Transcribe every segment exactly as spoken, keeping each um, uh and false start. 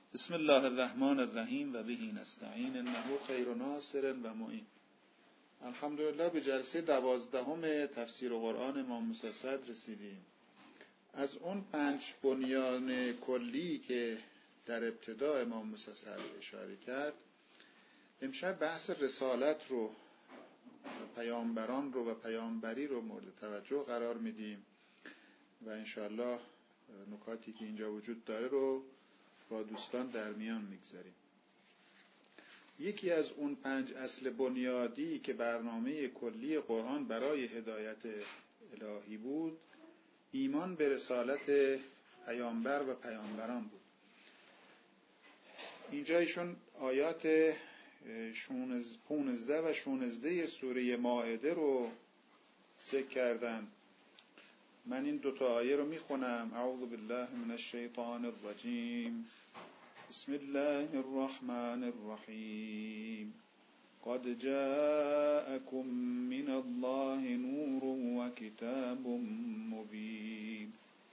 بسم الله الرحمن الرحیم و به نستعین انه خیر ناصر و معین. الحمدلله به جلسه دوازدهم تفسیر قرآن امام موسی صدر رسیدیم. از اون پنج بنیان کلی که در ابتدا امام موسی صدر اشاره کرد، امشب بحث رسالت رو، پیامبران رو و پیامبری رو مورد توجه قرار میدیم و انشاءالله نکاتی که اینجا وجود داره رو با دوستان در میان میگذاریم. یکی از اون پنج اصل بنیادی که برنامه کلی قرآن برای هدایت الهی بود، ایمان به رسالت پیامبر و پیامبران بود. اینجا ایشون آیات پانزده و شانزده سوره مائده رو ذکر کردن. من این دوتا آیه رو میخونم. اعوذ بالله من الشیطان الرجیم. بسم الله الرحمن الرحیم. قد جاءكم من الله نور و کتاب مبین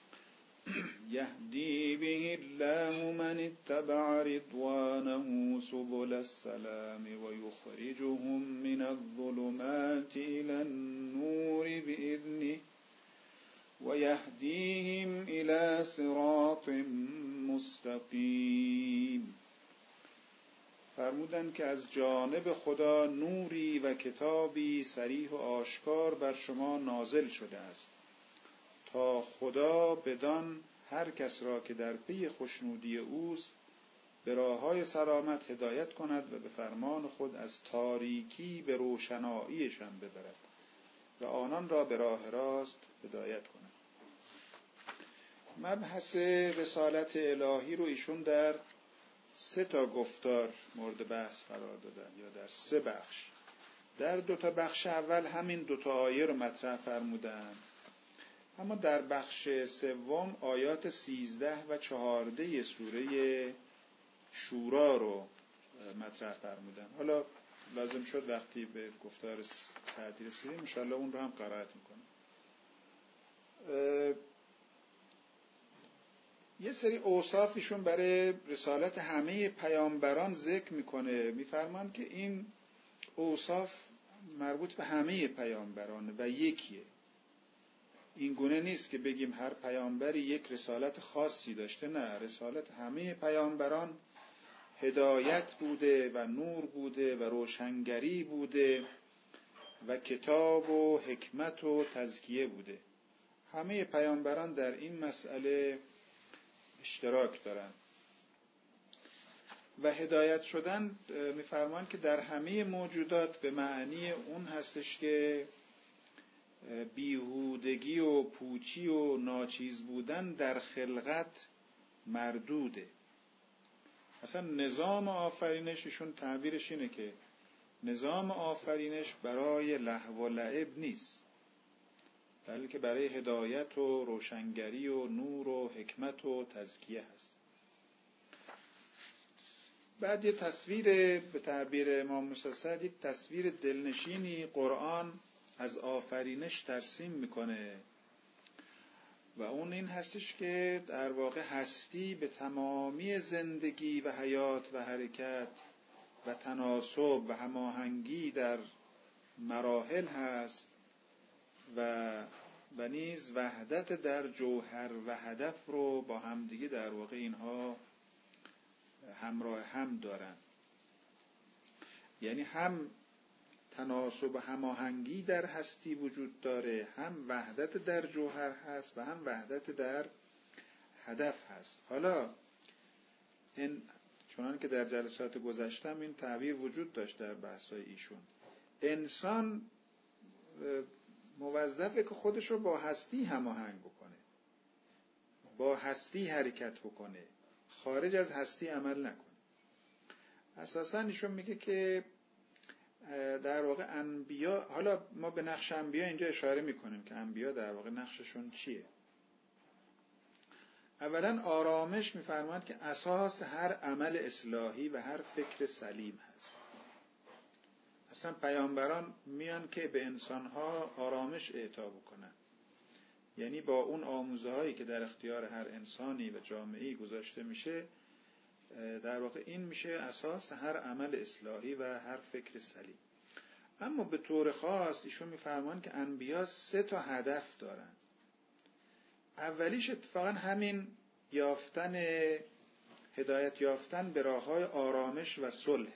يهدي به الله من اتبع رضوانه سبل السلام ويخرجهم من الظلمات إلى النور بإذنه ويهديهم إلى صراط مستقیم. فرمودند که از جانب خدا نوری و کتابی صریح و آشکار بر شما نازل شده است تا خدا بدان هر کس را که در پی خوشنودی اوست به راههای سلامت هدایت کند و به فرمان خود از تاریکی به روشناییشان ببرد و آنان را به راه راست هدایت کند. مبحث رسالت الهی رو ایشون در سه تا گفتار مورد بحث قرار دادن، یا در سه بخش. در دو تا بخش اول همین دو تا آیه رو مطرح فرمودن، اما در بخش سوم آیات سیزده و چهارده سوره شورا رو مطرح فرمودن. حالا لازم شد وقتی به گفتار سعدی رسیدیم انشاءالله اون رو هم قرائت میکنم. یه سری اوصافشون برای رسالت همه پیامبران ذکر میکنه. میفرمان که این اوصاف مربوط به همه پیامبران و یکیه. این گونه نیست که بگیم هر پیامبری یک رسالت خاصی داشته. نه، رسالت همه پیامبران هدایت بوده و نور بوده و روشنگری بوده و کتاب و حکمت و تزکیه بوده. همه پیامبران در این مسئله اشتراک دارن و هدایت شدن میفرمان که در همه موجودات به معنی اون هستش که بیهودگی و پوچی و ناچیز بودن در خلقت مردوده. اصلا نظام آفرینششون تعبیرش اینه که نظام آفرینش برای لهو و لعب نیست، بلکه برای هدایت و روشنگری و نور و حکمت و تزکیه هست. بعد یه تصویر به تعبیر امام موسی صدر، یک تصویر دلنشینی قرآن از آفرینش ترسیم میکنه و اون این هستش که در واقع هستی به تمامی زندگی و حیات و حرکت و تناسب و هماهنگی در مراحل هست و و نیز وحدت در جوهر و هدف رو با همدیگه در واقع اینها همراه هم دارن. یعنی هم تناسب و هماهنگی در هستی وجود داره، هم وحدت در جوهر هست و هم وحدت در هدف هست. حالا این چنان که در جلسات گذشتم این تعبیر وجود داشت در بحث‌های ایشون. انسان موظفه که خودش رو با هستی هماهنگ بکنه، با هستی حرکت بکنه، خارج از هستی عمل نکنه. اساساً ایشون میگه که در واقع انبیا، حالا ما به نقش انبیا اینجا اشاره میکنیم که انبیا در واقع نقششون چیه. اولا آرامش میفرماند که اساس هر عمل اصلاحی و هر فکر سلیم هست. اصلا پیامبران میان که به انسانها آرامش اعطا بکنن، یعنی با اون آموزه هایی که در اختیار هر انسانی و جامعه‌ای گذاشته میشه در واقع این میشه اساس هر عمل اصلاحی و هر فکر سلیم. اما به طور خاص ایشون میفرمان که انبیا سه تا هدف دارن. اولیش اتفاقا همین یافتن هدایت یافتن به راههای آرامش و صلح.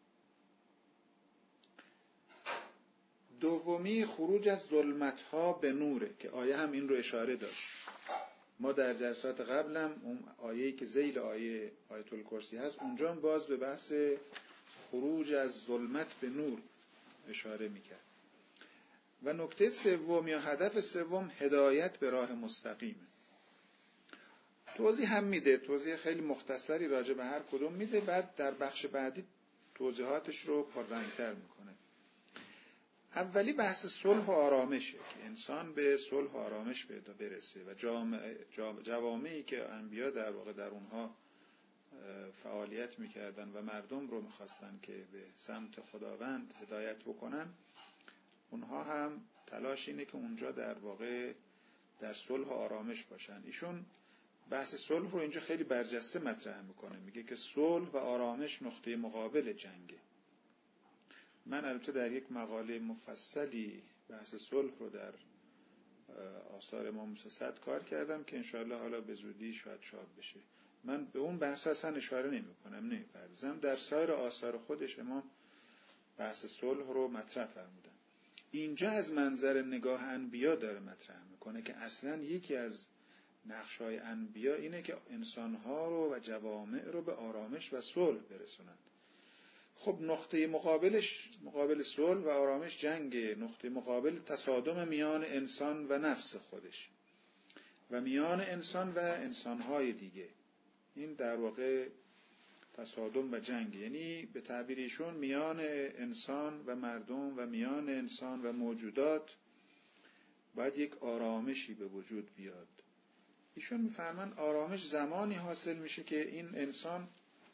دومی خروج از ظلمت‌ها به نوره که آیه هم این رو اشاره داشت. ما در جلسات قبلم اون آیه‌ای که ذیل آیه آیت الکرسی هست اونجا هم باز به بحث خروج از ظلمت به نور اشاره میکرد. و نکته سوم یا هدف سوم هدایت به راه مستقیمه. توضیح هم میده، توضیح خیلی مختصری راجع به هر کدوم میده، بعد در بخش بعدی توضیحاتش رو پررنگ‌تر میکنه. اولی بحث صلح و آرامشه که انسان به صلح و آرامش پیدا برسه و جامعه جوامعی که انبیا در واقع در اونها فعالیت میکردن و مردم رو میخواستن که به سمت خداوند هدایت بکنن، اونها هم تلاش اینه که اونجا در واقع در صلح و آرامش باشن. ایشون بحث صلح رو اینجا خیلی برجسته مطرح میکنه، میگه که صلح و آرامش نقطه مقابل جنگه. من البته در یک مقاله مفصلی بحث صلح رو در آثار امام موسی صدر کار کردم که انشاءالله حالا به زودی شاید چاپ بشه. من به اون بحث اصلا اشاره نمی کنم، نمی پردازم. در سایر آثار خودش امام بحث صلح رو مطرح فرمودن. اینجا از منظر نگاه انبیا داره مطرح میکنه که اصلا یکی از نقشای انبیا اینه که انسانها رو و جوامع رو به آرامش و صلح برسونن. خب نقطه مقابلش، مقابل صلح و آرامش جنگ، نقطه مقابل تصادم میان انسان و نفس خودش و میان انسان و انسانهای دیگه. این در واقع تصادم و جنگ، یعنی به تعبیر ایشون میان انسان و مردم و میان انسان و موجودات باید یک آرامشی به وجود بیاد. ایشون میفرمان آرامش زمانی حاصل میشه که این انسان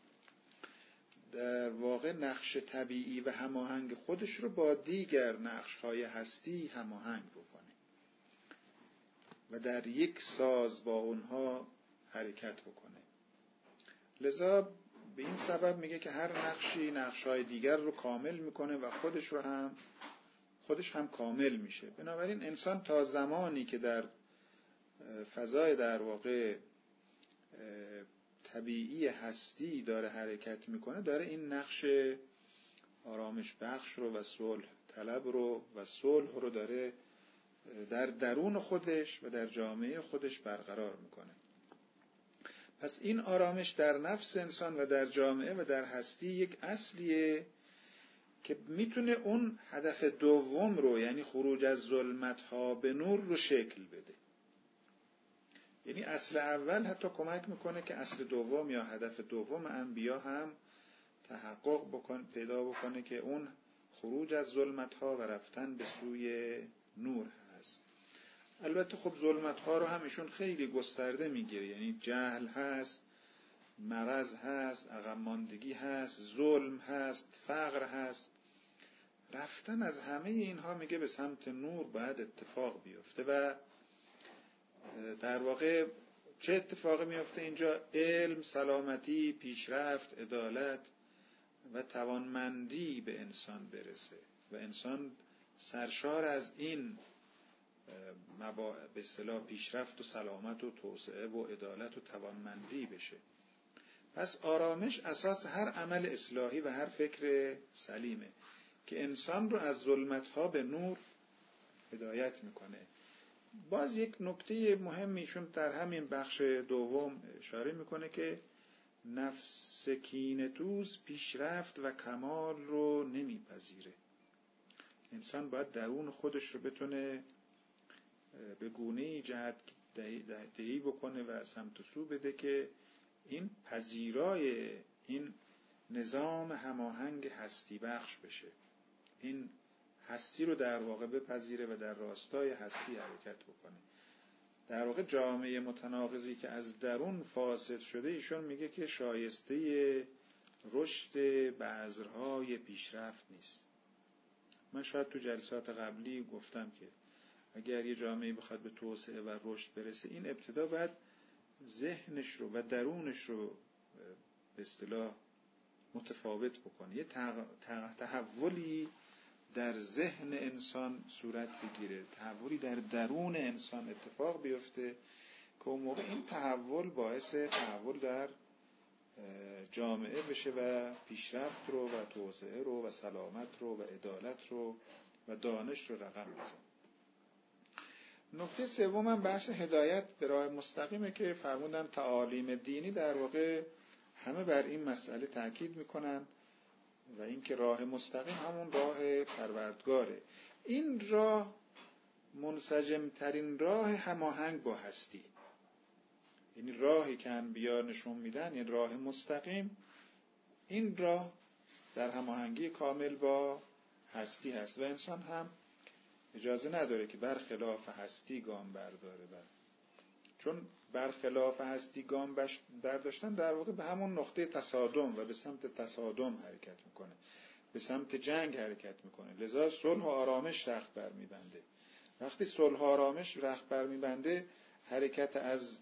در واقع نقش طبیعی و هماهنگ خودش رو با دیگر نقش‌های هستی هماهنگ بکنه و در یک ساز با اونها حرکت بکنه. لذا به این سبب میگه که هر نقشی نقش‌های دیگر رو کامل میکنه و خودش رو هم خودش هم کامل میشه. بنابراین انسان تا زمانی که در فضای در واقع طبیعی هستی داره حرکت میکنه، داره این نقش آرامش بخش رو و صلح طلب رو و صلح رو داره در درون خودش و در جامعه خودش برقرار میکنه. پس این آرامش در نفس انسان و در جامعه و در هستی یک اصلیه که میتونه اون هدف دوم رو، یعنی خروج از ظلمت‌ها به نور رو شکل بده. یعنی اصل اول حتی کمک میکنه که اصل دوم یا هدف دوم انبیا هم تحقق بکنه، پیدا بکنه که اون خروج از ظلمت‌ها و رفتن به سوی نور هست. البته خب ظلمت‌ها رو هم ایشون خیلی گسترده میگیره، یعنی جهل هست، مرض هست، عقب ماندگی هست، ظلم هست، فقر هست. رفتن از همه اینها میگه به سمت نور باید اتفاق بیفته و در واقع چه اتفاقی میفته اینجا؟ علم، سلامتی، پیشرفت، عدالت و توانمندی به انسان برسه و انسان سرشار از این به اصطلاح پیشرفت و سلامت و توسعه و عدالت و توانمندی بشه. پس آرامش اساس هر عمل اصلاحی و هر فکر سلیمه که انسان رو از ظلمت‌ها به نور هدایت میکنه. باز یک نکته مهمیشون در همین بخش دوم اشاره میکنه که نفس کینه‌توز پیشرفت و کمال رو نمیپذیره. انسان باید درون خودش رو بتونه به گونه‌ای جهت دهی بکنه و سمت و سو بده که این پذیرای این نظام هماهنگ هستی بخش بشه، این هستی رو در واقع بپذیره و در راستای هستی حرکت بکنه. در واقع جامعه متناقضی که از درون فاسد شده، ایشون میگه که شایسته رشد بذرهای پیشرفت نیست. من شاید تو جلسات قبلی گفتم که اگر یه جامعه بخواد به توسعه و رشد برسه، این ابتدا باید ذهنش رو و درونش رو به اصطلاح متفاوت بکنه، یه تحولی در ذهن انسان صورت بگیره، تحولی در درون انسان اتفاق بیفته که اون موقع این تحول باعث تحول در جامعه بشه و پیشرفت رو و توسعه رو و سلامت رو و عدالت رو و دانش رو رقم بزنه. نکته سوم هم بحث هدایت به راه مستقیمه که فرمودن تعالیم دینی در واقع همه بر این مسئله تاکید میکنن و اینکه راه مستقیم همون راه پروردگاره. این راه منسجم ترین راه هماهنگ با هستی، یعنی راهی که انبیا نشون میدن، یعنی راه مستقیم، این راه در هماهنگی کامل با هستی هست و انسان هم اجازه نداره که برخلاف هستی گام برداره بر. چون برخلاف هستی گام برداشتن در واقع به همون نقطه تصادم و به سمت تصادم حرکت میکنه، به سمت جنگ حرکت میکنه. لذا صلح و آرامش رخت بر میبنده. وقتی صلح و آرامش رخت بر میبنده، حرکت از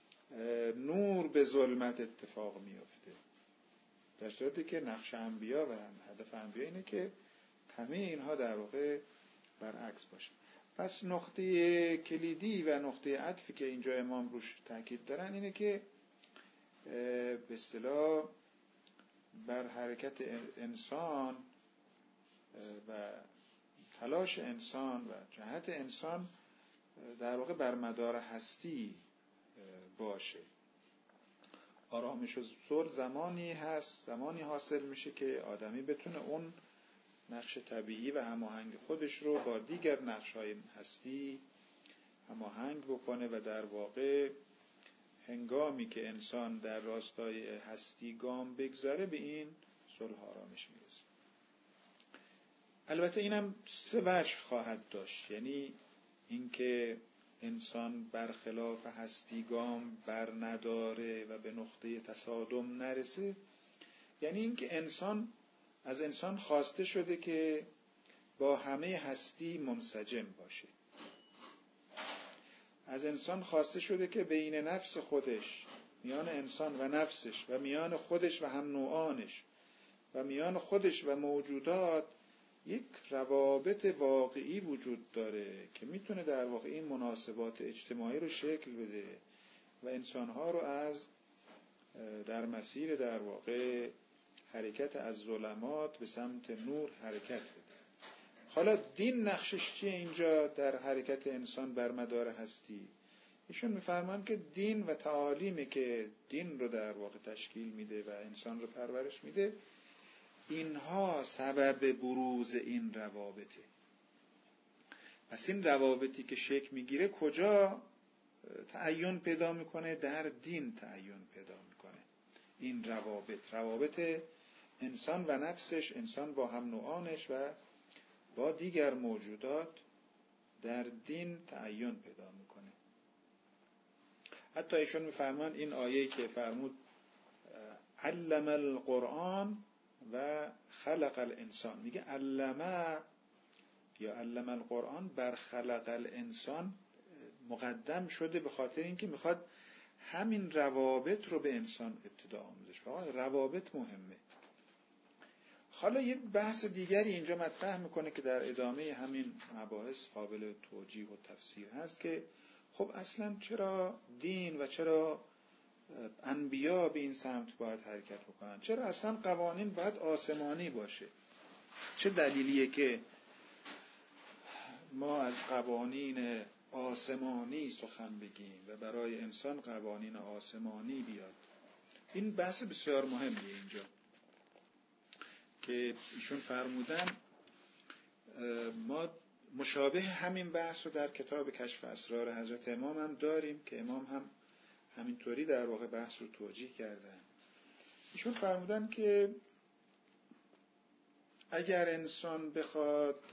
نور به ظلمت اتفاق میفته، در صورتی که نقش انبیا و هدف انبیا اینه که همه اینها در واقع برعکس باشه. پس نقطه کلیدی و نقطه عطفی که اینجا امام روش تاکید دارن اینه که به اصطلاح بر حرکت انسان و تلاش انسان و جهت انسان در واقع بر مدار هستی باشه. آرامش و صلح زمانی هست، زمانی حاصل میشه که آدمی بتونه اون نقش طبیعی و هماهنگ خودش رو با دیگر نقش‌های هستی هماهنگ بکنه و در واقع هنگامی که انسان در راستای هستی گام بگذاره به این صلح آرامش میرسه. البته اینم سه وجه خواهد داشت، یعنی اینکه انسان برخلاف هستی گام بر نداره و به نقطه تصادم نرسه، یعنی اینکه انسان از انسان خواسته شده که با همه هستی منسجم باشه. از انسان خواسته شده که بین نفس خودش، میان انسان و نفسش و میان خودش و هم نوعانش و میان خودش و موجودات یک روابط واقعی وجود داره که میتونه در واقع این مناسبات اجتماعی رو شکل بده و انسانها رو از در مسیر در واقع حرکت از ظلمات به سمت نور حرکت بده. حالا دین نقشش چیه اینجا در حرکت انسان بر مدار هستی؟ ایشون میفرمان که دین و تعالیمی که دین رو در واقع تشکیل میده و انسان رو پرورش میده، اینها سبب بروز این روابطه. پس این روابطی که شکل میگیره کجا تعین پیدا میکنه؟ در دین تعین پیدا میکنه. این روابط، روابط انسان و نفسش، انسان با هم نوعانش و با دیگر موجودات در دین تعین پیدا میکنه. حتی ایشون میفرمان این آیه‌ای که فرمود علم القرآن و خلق الانسان، میگه علمه یا علم القرآن بر خلق الانسان مقدم شده به خاطر اینکه میخواد همین روابط رو به انسان ابتدا آموزش بده. روابط مهمه. حالا یه بحث دیگری اینجا مطرح میکنه که در ادامه همین مباحث قابل توجیه و تفسیر هست که خب اصلا چرا دین و چرا انبیا به این سمت باید حرکت بکنن؟ چرا اصلا قوانین باید آسمانی باشه؟ چه دلیلیه که ما از قوانین آسمانی سخن بگیم و برای انسان قوانین آسمانی بیاد؟ این بحث بسیار مهمیه اینجا که ایشون فرمودن. ما مشابه همین بحث رو در کتاب کشف اسرار حضرت امام هم داریم که امام هم همینطوری در واقع بحث رو توجیه کردن. ایشون فرمودن که اگر انسان بخواد،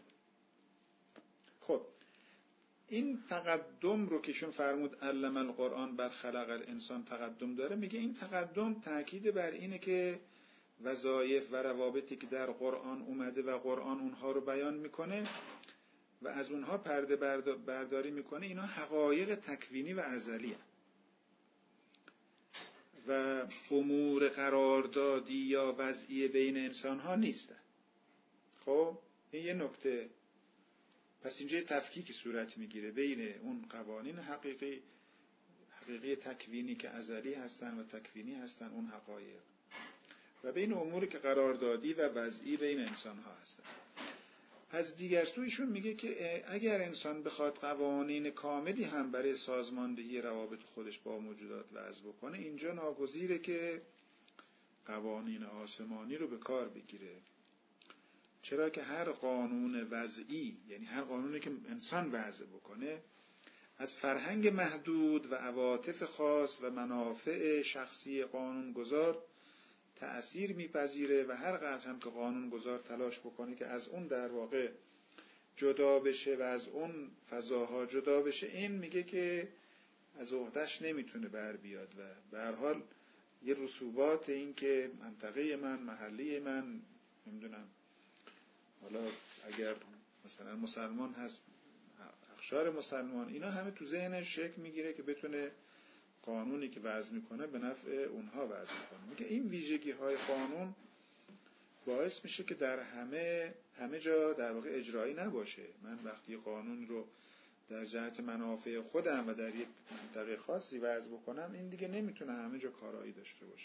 خب این تقدم رو که ایشون فرمود علم القرآن بر خلق الانسان تقدم داره، میگه این تقدم تأکید بر اینه که وظایف و روابطی که در قرآن اومده و قرآن اونها رو بیان میکنه و از اونها پرده برداری میکنه، اینا حقایق تکوینی و ازلی هست و امور قراردادی یا وضعی بین انسان ها نیستن. خب این یه نکته. پس اینجا تفکیک صورت میگیره بین اون قوانین حقیقی حقیقی تکوینی که ازلی هستن و تکوینی هستن، اون حقایق، و بین اموری که قراردادی و وضعی بین انسان ها هستن. از دیگر سویشون میگه که اگر انسان بخواد قوانین کاملی هم برای سازماندهی روابط خودش با موجودات وضع بکنه، اینجا ناگزیره که قوانین آسمانی رو به کار بگیره. چرا که هر قانون وضعی، یعنی هر قانونی که انسان وضع بکنه، از فرهنگ محدود و عواطف خاص و منافع شخصی قانونگذار تأثیر میپذیره و هر قدر هم که قانونگذار تلاش بکنه که از اون در واقع جدا بشه و از اون فضاها جدا بشه، این میگه که از عهده‌اش نمیتونه بر بیاد و به هر حال یه رسوبات این که منطقه من، محله من، نمیدونم حالا اگر مثلا مسلمان هست اخشار مسلمان، اینا همه تو ذهنش شکل میگیره که بتونه قانونی که وضع میکنه به نفع اونها وضع میکنه. میگه این ویژگی های قانون باعث میشه که در همه همه جا در واقع اجرایی نباشه. من وقتی قانون رو در جهت منافع خودم و در یک منطقه خاصی وضع بکنم، این دیگه نمیتونه همه جا کارایی داشته باشه.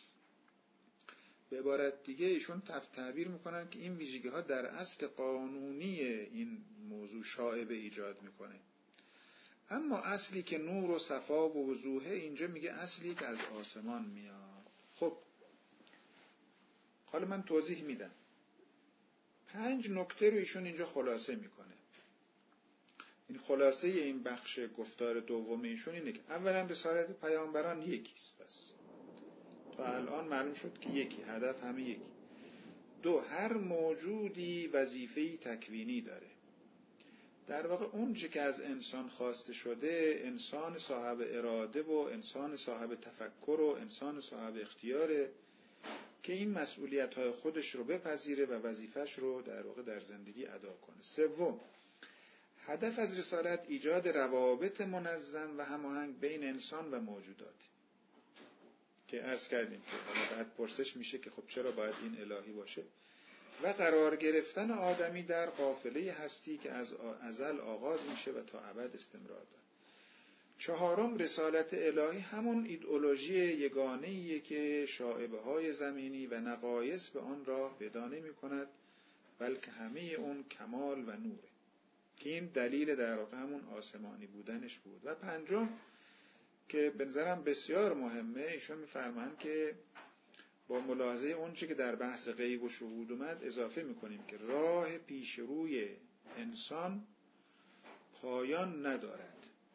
به عبارت دیگه ایشون تعبیر میکنن که این ویژگی ها در اصل قانونی این موضوع شائبه ایجاد میکنه. اما اصلی که نور و صفا و وضوحه، اینجا میگه اصلی که از آسمان میاد. خب حالا من توضیح میدم. پنج نکته رو ایشون اینجا خلاصه میکنه. این خلاصه این بخش گفتار دوم ایشون اینه که اولا رسالت پیامبران یکیست. بس تا الان معلوم شد که یکی، هدف همه یکی. دو، هر موجودی وظیفه‌ای تکوینی داره. در واقع اون چه که از انسان خواسته شده، انسان صاحب اراده و انسان صاحب تفکر و انسان صاحب اختیاره که این مسئولیت‌های خودش رو بپذیره و وظیفش رو در واقع در زندگی ادا کنه. سوم، هدف از رسالت ایجاد روابط منظم و هماهنگ بین انسان و موجودات، که عرض کردیم که حالا بعد پرسش میشه که خب چرا باید این الهی باشه، و قرار گرفتن آدمی در قافله هستی که از ازل آغاز میشه و تا ابد استمرار داره. چهارم، رسالت الهی همون ایدئولوژی یگانه‌ایه که شائبه های زمینی و نقایص به آن راه پیدا نمی‌کند، بلکه همه اون کمال و نوره، که این دلیل در واقع همون آسمانی بودنش بود. و پنجم که به نظرم بسیار مهمه، ایشون می‌فرمایند که با ملاحظه اون چه که در بحث غیب و شهود اومد اضافه می‌کنیم که راه پیش روی انسان پایان ندارد.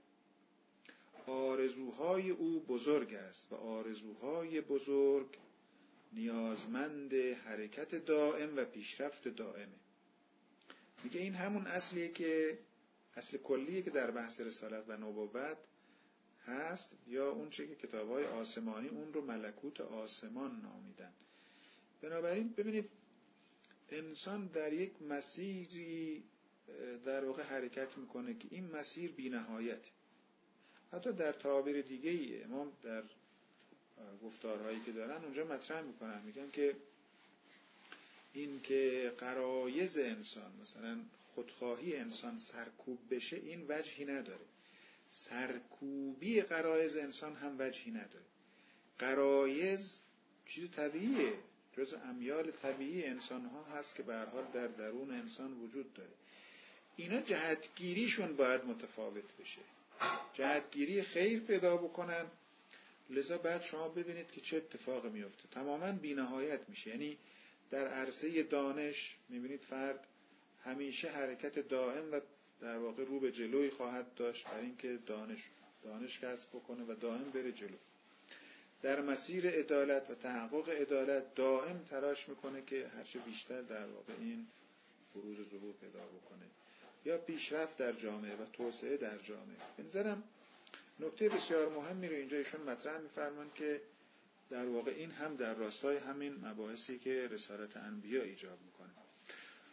آرزوهای او بزرگ است و آرزوهای بزرگ نیازمند حرکت دائم و پیشرفت دائمه. میگه این همون اصلیه که اصل کلیه که در بحث رسالت و نبوت هست، یا اون چه که کتاب‌های آسمانی اون رو ملکوت آسمان نامیدن. بنابراین ببینید انسان در یک مسیری در واقع حرکت میکنه که این مسیر بی‌نهایت. حتی در تعابیر دیگه‌ای امام در گفتارهایی که دارن اونجا مطرح میکنن، میگن که این که غرایز انسان، مثلا خودخواهی انسان سرکوب بشه، این وجهی نداره. سرکوبی غرایز انسان هم وجهی نداره. غرایز چیز طبیعیه، جز امیال طبیعی انسان ها هست که به هر حال در درون انسان وجود داره. اینا جهتگیریشون باید متفاوت بشه، جهتگیری خیر پیدا بکنن. لذا بعد شما ببینید که چه اتفاق میفته، تماما بی‌نهایت میشه. یعنی در عرصه دانش میبینید فرد همیشه حرکت دائم و در واقع رو به جلوی خواهد داشت برای اینکه دانش دانش کسب بکنه و دائم بره جلو. در مسیر عدالت و تحقق عدالت دائم تلاش میکنه که هرچه بیشتر در واقع این بروز ظهور پیدا بکنه. یا پیشرفت در جامعه و توسعه در جامعه. به نظرم نکته بسیار مهمی رو اینجا ایشون مطرح می‌فرمایند که در واقع این هم در راستای همین مباحثی که رسالت انبیا ایجاب میکنه.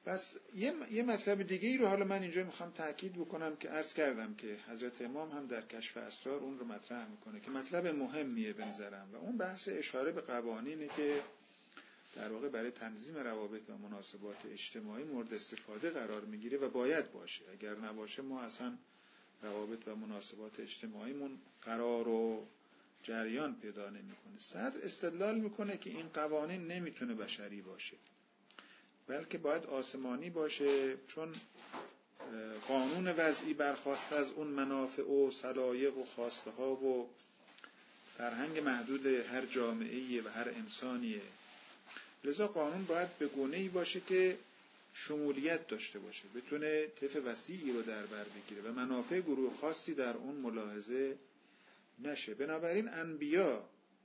پس یه یه مطلب دیگه ای رو حالا من اینجا میخوام تاکید بکنم که عرض کردم که حضرت امام هم در کشف اسرار اون رو مطرح میکنه که مطلب مهمیه به نظرم، و اون بحث اشاره به قوانینی که در واقع برای تنظیم روابط و مناسبات اجتماعی مورد استفاده قرار میگیره و باید باشه. اگر نباشه ما اصلا روابط و مناسبات اجتماعیمون قرار و جریان پیدا نمیکنه. صدر استدلال میکنه که این قوانین نمیتونه بشری باشه، بلکه باید آسمانی باشه، چون قانون وضعی برخواسته از اون منافع و سلایق و خواسته ها و فرهنگ محدود هر جامعه‌ای و هر انسانیه. لذا قانون باید به گونه‌ای باشه که شمولیت داشته باشه، بتونه طیف وسیعی رو در بر بگیره و منافع گروه خاصی در اون ملاحظه نشه. بنابراین انبیا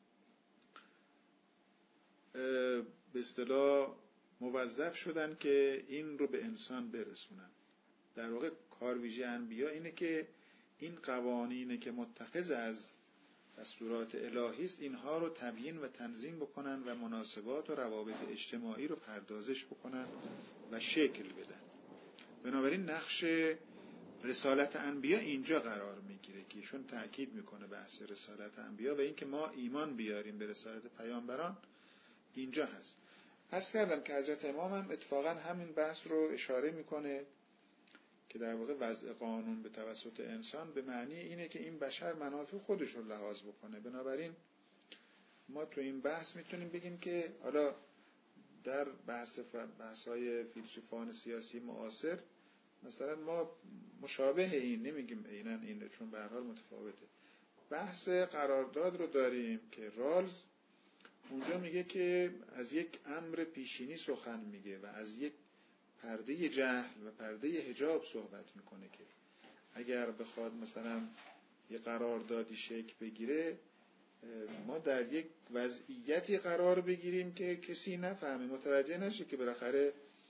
به اصطلاح موظف شدن که این رو به انسان برسونن. در واقع کارویژه انبیا اینه که این قوانینه که متخذ از دستورات الهی است اینها رو تبیین و تنظیم بکنن و مناسبات و روابط اجتماعی رو پردازش بکنن و شکل بدن. بنابراین نقش رسالت انبیا اینجا قرار میگیره که ایشون تأکید میکنه بحث رسالت انبیا و اینکه ما ایمان بیاریم به رسالت پیامبران اینجا هست. عرض کردم که حضرت امام هم اتفاقا همین بحث رو اشاره میکنه که در واقع وضع قانون به توسط انسان به معنی اینه که این بشر منافع خودش رو لحاظ بکنه. بنابراین ما تو این بحث میتونیم بگیم که حالا در بحث بحث‌های فیلسوفان سیاسی معاصر مثلا ما مشابه این نمیگیم عیناً اینه، چون به هر حال متفاوته. بحث قرارداد رو داریم که رالز اونجا میگه که از یک امر پیشینی سخن میگه و از یک پرده جهل و پرده حجاب صحبت میکنه که اگر بخواد مثلا یه قراردادی شکل بگیره ما در یک وضعیتی قرار بگیریم که کسی نفهمه، متوجه نشه که بالاخره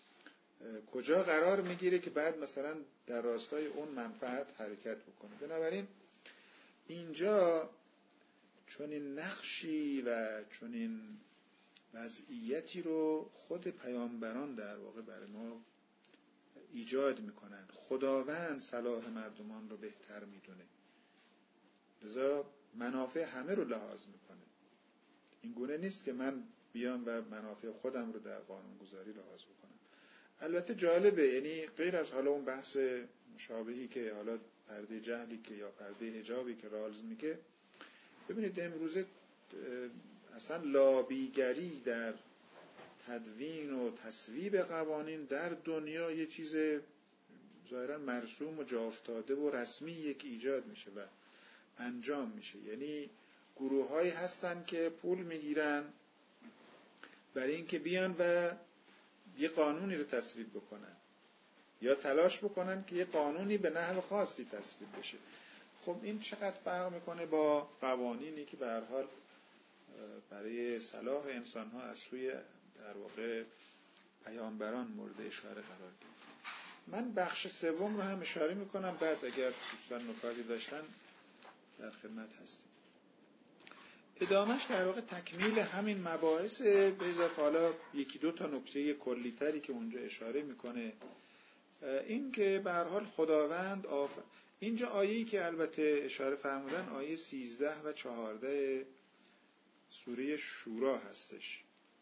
کجا قرار میگیره که بعد مثلا در راستای اون منفعت حرکت بکنه. بنابراین اینجا چون این نقشی و چون این وضعیتی رو خود پیامبران در واقع برای ما ایجاد میکنن. خداوند صلاح مردمان رو بهتر میدونه، لذا منافع همه رو لحاظ میکنه. این گونه نیست که من بیام و منافع خودم رو در قانون گذاری لحاظ بکنم. البته جالبه، یعنی غیر از حالا اون بحث مشابهی که حالا پرده جهلی که یا پرده حجابی که رالز میگه، ببینید امروزه اصلا لابیگری در تدوین و تصویب قوانین در دنیا یه چیز ظاهرا مرسوم و جا افتاده و رسمی که ایجاد میشه و انجام میشه. یعنی گروه‌هایی هستن که پول میگیرن برای اینکه بیان و یه قانونی رو تصویب بکنن یا تلاش بکنن که یه قانونی به نحو خاصی تصویب بشه. خب این چقدر فرق میکنه با قوانینی که به هر حال برای صلاح انسان‌ها از سوی در واقع پیامبران مورد اشاره قرار گرفت. من بخش سوم رو هم اشاره میکنم، بعد اگر دوستان نکاتی داشتن در خدمت هستیم. ادامهش در واقع تکمیل همین مباحث، به اضافه حالا یکی دو تا نکته کلی‌تری که اونجا اشاره میکنه. این که به هر حال خداوند آف... اینجا آیه‌ای که البته اشاره فرمودن آیه سیزده و چهارده سوره شورا هستش.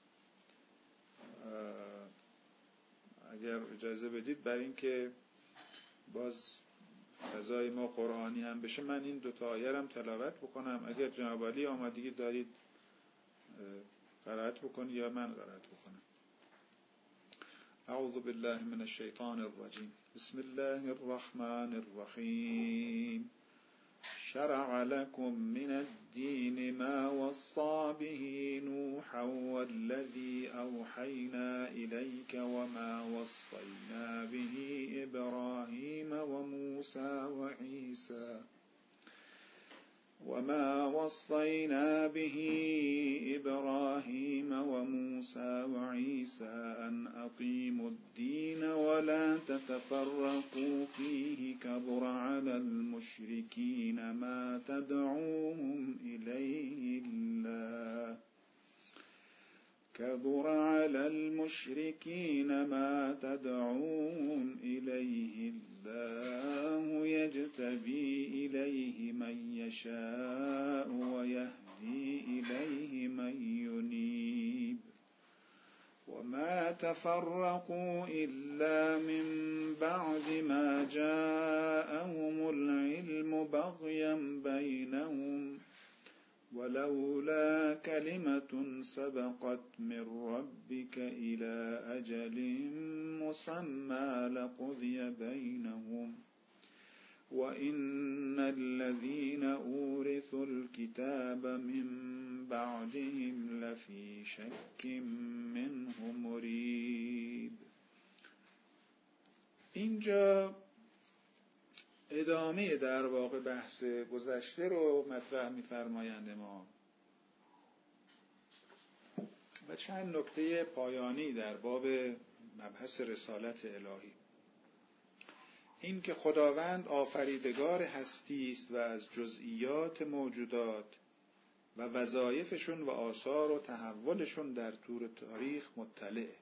اگر اجازه بدید برای این که باز فضای ما قرآنی هم بشه من این دوتا آیه هم تلاوت بکنم. اگر جناب علی آمادگی دارید قرائت بکنید یا من قرائت بکنم. اعوذ بالله من الشیطان الرجیم. بسم الله الرحمن الرحیم. شرع لكم من الدين ما وصى به نوحا والذي أوحينا إليك وما وصينا به إبراهيم وموسى وعيسى وما وصينا به إبراهيم وموسى وعيسى أن أقيموا الدين ولا تتفرقوا فيه كبر على المشركين ما تدعوهم إليه الله كبر على المشركين المشركين ما تدعون إليه الله يجتبي إليه من يشاء ويهدي إليه من ينيب وما تفرقوا إلا من بعد ما جاءهم العلم بغيا بينهم ولولا كلمة سبقت من ربك إلى أجل مسمى لقضي بينهم وإن الذين أورثوا الكتاب من بعدهم لفي شك منه مريب. اینجا ادامه در واقع بحث گذشته رو مطرح می‌فرمایند ما و چند نکته پایانی در باب مبحث رسالت الهی. این که خداوند آفریدگار هستی است و از جزئیات موجودات و وظایفشون و آثار و تحولشون در طول تاریخ مطلعه.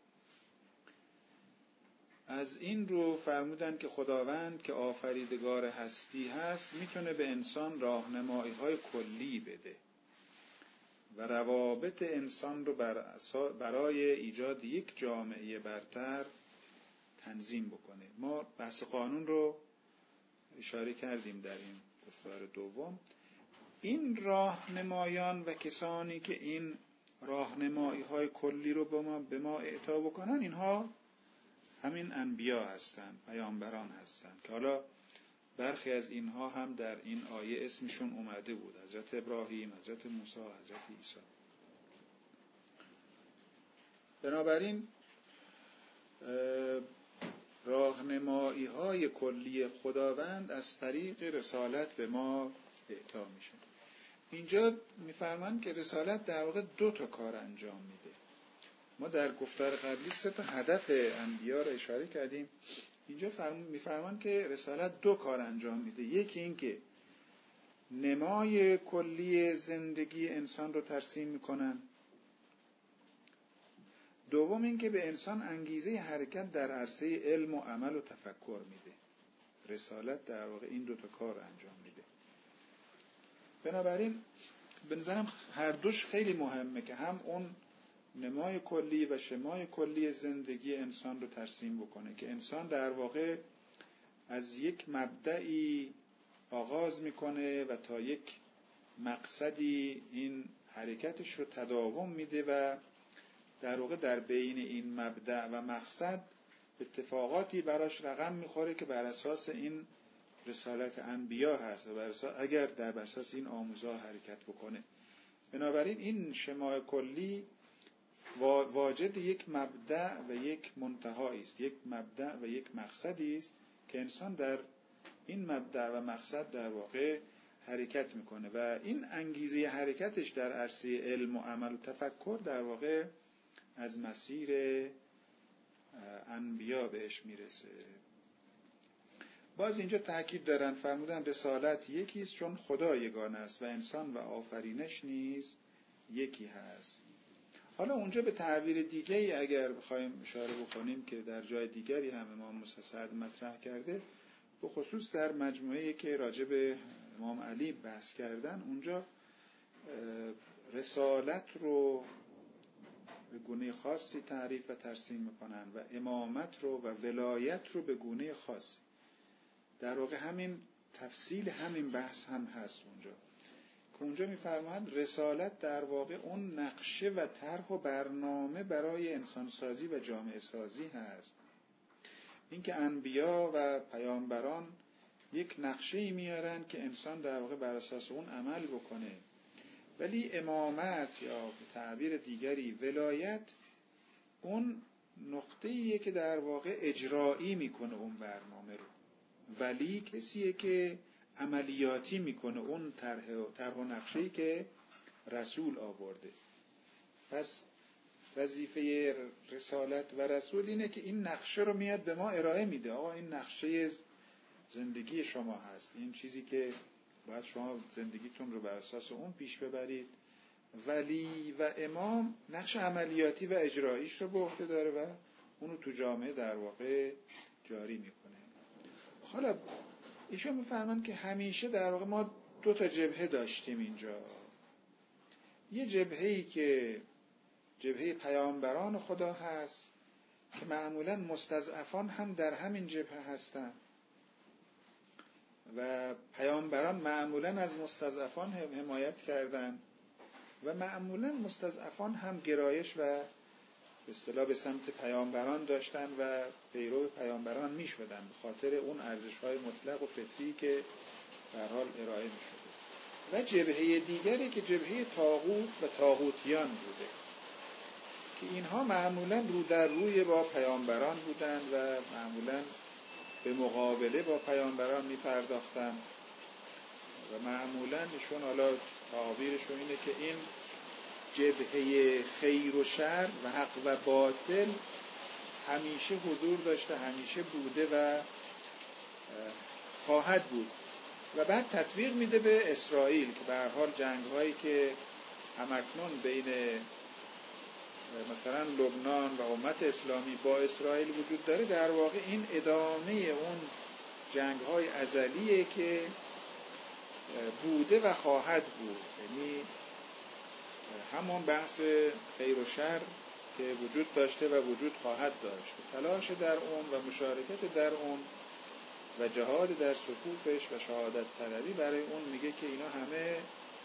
از این رو فرمودن که خداوند که آفریدگار هستی هست میتونه به انسان راهنمایی‌های کلی بده و روابط انسان رو برای ایجاد یک جامعه برتر تنظیم بکنه. ما بحث قانون رو اشاره کردیم در این گفتار دوم. این راهنمایان و کسانی که این راهنمایی‌های کلی رو به ما به ما اعطا بکنن، اینها همین انبیا هستند، پیامبران هستند که حالا برخی از اینها هم در این آیه اسمشون اومده بود: حضرت ابراهیم، حضرت موسی، حضرت عیسی. بنابراین راهنمایی‌های کلی خداوند از طریق رسالت به ما اعطا میشه. اینجا میفرمایند که رسالت در واقع دو تا کار انجام میده. ما در گفتار قبلی سه تا هدف انبیا را اشاره کردیم. اینجا میفرمایند که رسالت دو کار انجام میده. یکی این که نمای کلی زندگی انسان رو ترسیم میکنن. دوم این که به انسان انگیزه حرکت در عرصه علم و عمل و تفکر میده. رسالت در واقع این دو تا کار انجام میده. بنابراین به نظرم هر دوش خیلی مهمه که هم اون نمای کلی و شمای کلی زندگی انسان رو ترسیم بکنه که انسان در واقع از یک مبدئی آغاز میکنه و تا یک مقصدی این حرکتش رو تداوم میده و در واقع در بین این مبدأ و مقصد اتفاقاتی براش رقم میخوره که بر اساس این رسالت انبیا هست و بر اساس اگر در بر اساس این آموزها حرکت بکنه. بنابراین این شمای کلی واجد یک مبدأ و یک منتهایی است، یک مبدأ و یک مقصدی است که انسان در این مبدأ و مقصد در واقع حرکت میکنه و این انگیزه حرکتش در عرصه علم و عمل و تفکر در واقع از مسیر انبیا بهش میرسه. باز اینجا تأکید دارن، فرمودن رسالت یکی است چون خدا یگانه است و انسان و آفرینش نیز یکی هست. حالا اونجا به تعبیر دیگری اگر بخوایم اشاره بکنیم که در جای دیگری هم امام موسی سعد مطرح کرده، به خصوص در مجموعه‌ای که راجع به امام علی بحث کردن، اونجا رسالت رو به گونه خاصی تعریف و ترسیم میکنن و امامت رو و ولایت رو به گونه خاصی. در واقع همین تفصیل همین بحث هم هست اونجا که اونجا میفرمایند رسالت در واقع اون نقشه و طرح و برنامه برای انسانسازی و جامعه سازی هست. اینکه انبیا و پیامبران یک نقشه‌ای میارن که انسان در واقع بر اساس اون عمل بکنه، ولی امامت یا به تعبیر دیگری ولایت اون نقطه‌ایه که در واقع اجرایی میکنه اون برنامه رو. ولی کسیه که عملیاتی میکنه اون طرح طرح و نقشه‌ای که رسول آورده. پس وظیفه رسالت و رسول اینه که این نقشه رو میاد به ما ارائه میده. آقا این نقشه زندگی شما هست، این چیزی که باید شما زندگیتون رو بر اساس اون پیش ببرید ولی و امام نقش عملیاتی و اجراییش رو به عهده داره و اونو تو جامعه در واقع جاری میکنه. حالا ایشون میفهمن که همیشه در واقع ما دو تا جبهه داشتیم اینجا. یه جبهه‌ای که جبهه پیامبران خدا هست که معمولاً مستضعفان هم در همین جبهه هستن و پیامبران معمولاً از مستضعفان حمایت کردن و معمولاً مستضعفان هم گرایش و به اصطلاح به سمت پیامبران داشتن و پیرو پیامبران می شدن به خاطر اون ارزش‌های مطلق و فطری که به هر حال ارائه می شده. و جبهه دیگری که جبهه طاغوت و طاغوتیان بوده که اینها معمولاً رو در روی با پیامبران بودن و معمولاً به مقابله با پیامبران می پرداختن و معمولاً ایشون حالا تعابیرشون اینه که این جبهه خیر و شر و حق و باطل همیشه حضور داشته، همیشه بوده و خواهد بود. و بعد تطبیق میده به اسرائیل که به هر حال جنگ‌هایی که همکنون بین مثلا لبنان و امت اسلامی با اسرائیل وجود داره در واقع این ادامه اون جنگ‌های ازلیه که بوده و خواهد بود، یعنی همون بحث خیر و شر که وجود داشته و وجود خواهد داشت، تلاش در اون و مشارکت در اون و جهاد در صفوفش و شهادت طلبی برای اون میگه که اینا همه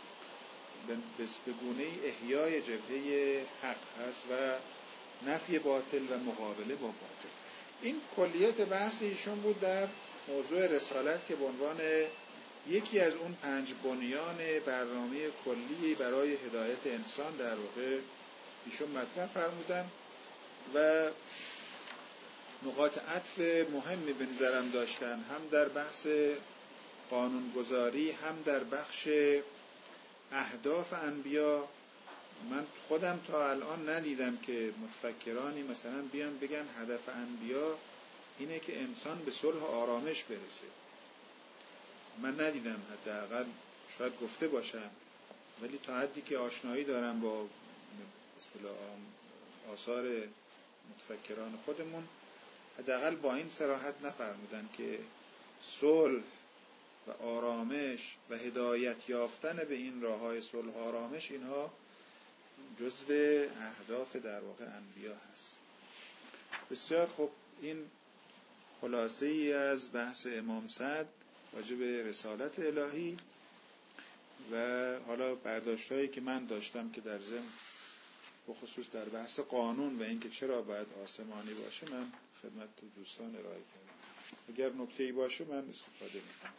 به گونه‌ای احیای جبهه حق هست و نفی باطل و مقابله با باطل. این کلیت بحث ایشون بود در موضوع رسالت که به عنوان یکی از اون پنج بنیان برنامه کلی برای هدایت انسان در واقع ایشون مطرح فرمودن و نقاط عطف مهمی به نظرم داشتن، هم در بحث قانونگذاری هم در بخش اهداف انبیا. من خودم تا الان ندیدم که متفکرانی مثلا بیان بگن هدف انبیا اینه که انسان به صلح و آرامش برسه. من ندیدم، حداقل شاید گفته باشم، ولی تا حدی که آشنایی دارم با اصطلاح آثار متفکران خودمون حداقل با این صراحت نفرمودن که صلح و آرامش و هدایت یافتن به این راههای صلح و آرامش اینها جزو اهداف در واقع انبیا هست. بسیار خوب، این خلاصه ای از بحث امام سعد راجع به رسالت الهی و حالا برداشتایی که من داشتم که در ضمن بخصوص در بحث قانون و اینکه چرا باید آسمانی باشه من خدمت دوستان ارائه کردم. اگر نکته‌ای باشه من استفاده می‌کنم.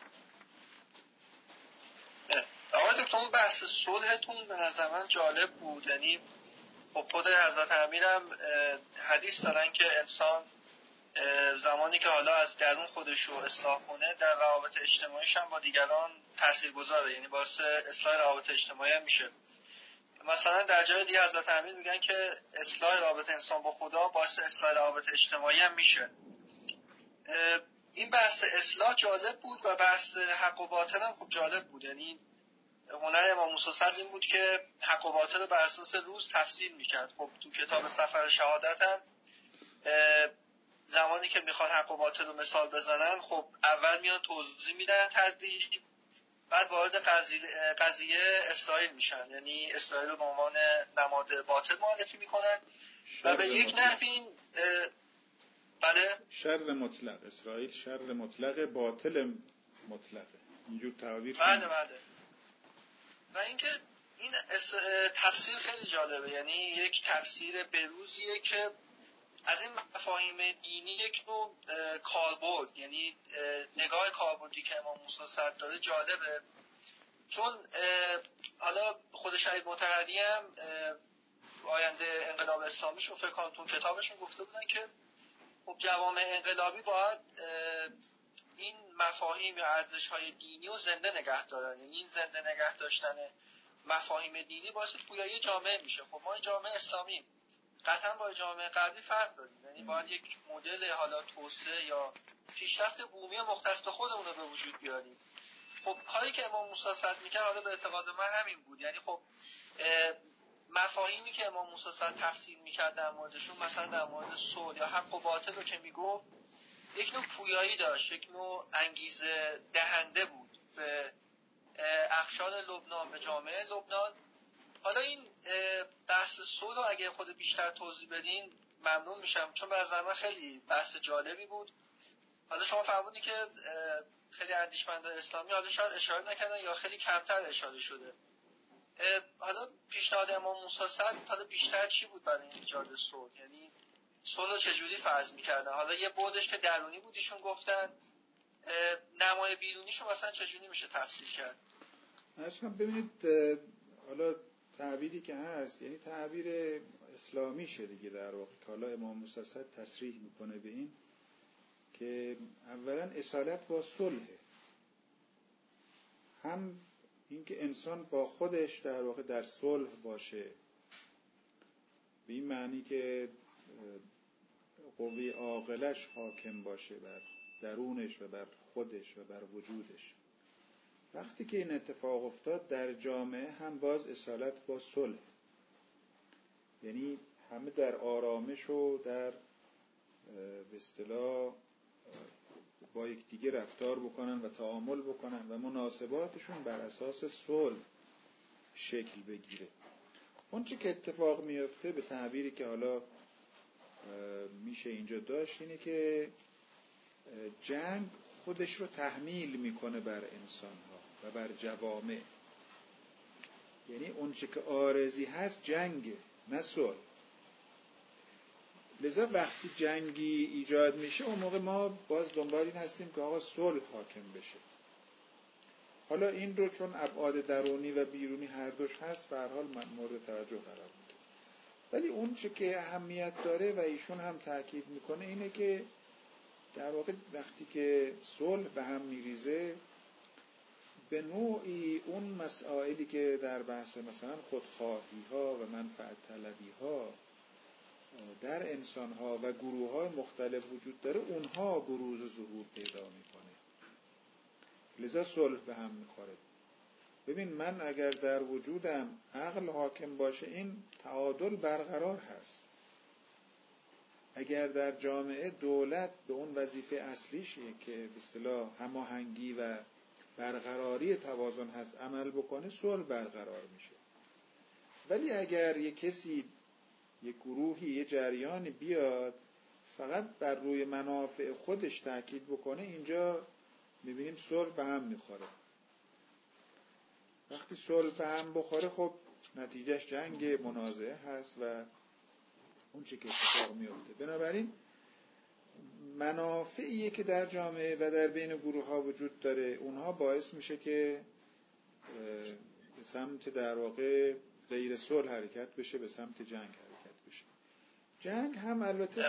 آقای دکتر، اون بحث صلحتون به نظر من جالب بود. یعنی خود حضرت امیرم حدیث دارن که انسان زمانی که حالا از درون خودش رو اصلاح کنه در روابط اجتماعیش هم با دیگران تاثیرگذاره، یعنی باعث اصلاح روابط اجتماعی هم میشه. مثلا در جای دیگه حضرت امیر میگن که اصلاح رابطه انسان با خدا باعث اصلاح روابط اجتماعی هم میشه. این بحث اصلاح جالب بود و بحث حق و باطل هم خب جالب بود. یعنی هنر امام موسی صدر این بود که حق و باطل رو بر اساس روز تفسیر میکرد. خب تو کتاب سفر شهادت هم زمانی که میخوان حق و باطل رو مثال بزنن خب اول میان توضیح میدن تدریج، بعد وارد قضیه, قضیه اسرائیل میشن، یعنی اسرائیل رو به عنوان نماد باطل معرفی میکنن و به یک نحوی بله شر مطلق، اسرائیل شر مطلق، باطل مطلق، اینجور تعبیر. بله بله. و اینکه این تفسیر خیلی جالبه، یعنی یک تفسیر بروزیه که از این مفاهیم دینی یک نوع کاربرد، یعنی نگاه کاربردی که امام موسی صدر داره جالبه. چون حالا خود شهید مطهری هم آینده انقلاب اسلامیش رو فکر کنم تو کتابشون گفته بودن که خب جوامع انقلابی باید این مفاهیم یا ارزش‌های دینی رو زنده نگه دارن. یعنی این زنده نگه داشتن مفاهیم دینی باعث پویایی جامعه میشه. خب ما جامعه اسلامی قطعا با جامعه غربی فرق داریم، یعنی باید یک مدل حالا توسعه یا پیشرفت بومی مختص به خودمون رو به وجود بیاریم. خب کاری که امام موسی صدر میکرد حالا به اعتقاد من همین بود. یعنی خب مفاهیمی که امام موسی صدر تفسیر میکرد در موردشون، مثلا در مورد صلح یا حق و باطل رو که میگفت، یک نوع پویایی داشت، یک نوع انگیزه دهنده بود به اقشار لبنان، به جامعه لبنان. حالا این بحث صلح رو اگه خود بیشتر توضیح بدین ممنون میشم، چون به نظر من خیلی بحث جالبی بود. حالا شما فرمودید که خیلی اندیشمندان اسلامی حالا شاید اشاره نکردن یا خیلی کمتر اشاره شده. حالا پیشنهاد امام موسی صدر حالا بیشتر چی بود برای ایجاد صلح؟ یعنی صلح رو چجوری فرض میکردن؟ حالا یه بودش که درونی بود ایشون گفتن، نمای بیرونیشو مثلا چجوری میشه تفسیر کرد؟ اصلا ببینید، حالا تعبیری که هست یعنی تعبیر اسلامی شه دیگه در واقع، که حالا امام موسی صدر تصریح میکنه به این که اولا اصالت با صلحه، هم اینکه انسان با خودش در واقع در صلح باشه، به این معنی که قوه عاقلش حاکم باشه بر درونش و بر خودش و بر وجودش. وقتی که این اتفاق افتاد در جامعه هم باز اصالت با صلح، یعنی همه در آرامش و در به اصطلاح با یکدیگه رفتار بکنن و تعامل بکنن و مناسباتشون بر اساس صلح شکل بگیره. اون چی که اتفاق میفته به تعبیری که حالا میشه اینجا داشت اینه که جنگ خودش رو تحمیل میکنه بر انسانها و بر جوامع. یعنی اون چی که عارضی هست جنگه، نه صلح. لذا وقتی جنگی ایجاد میشه اون موقع ما باز دنبال این هستیم که آقا صلح حاکم بشه. حالا این رو چون ابعاد درونی و بیرونی هر دوش هست به هر حال من مورد توجه قرار میده. ولی اون چه که اهمیت داره و ایشون هم تاکید میکنه اینه که در واقع وقتی که صلح به هم میریزه به نوعی اون مسائلی که در بحث مثلا خودخواهی ها و منفعت طلبی ها در انسان ها و گروه های مختلف وجود داره اونها بروز و ظهور پیدا میکنه، لذا صلح به هم میخوره. ببین من اگر در وجودم عقل حاکم باشه این تعادل برقرار هست. اگر در جامعه دولت به اون وظیفه اصلیشه که به اصطلاح هماهنگی و برقراری توازن هست عمل بکنه صلح برقرار میشه. ولی اگر یک کسی، یک گروهی، یک جریانی بیاد فقط بر روی منافع خودش تاکید بکنه اینجا میبینیم صلح به هم میخوره. وقتی صلح به هم بخوره خب نتیجهش جنگ، منازعه هست و اون چه که اتفاق میفته. بنابراین منافعی که در جامعه و در بین گروه ها وجود داره اونها باعث میشه که به سمت در واقع غیر صلح حرکت بشه، به سمت جنگ حرکت بشه. جنگ هم البته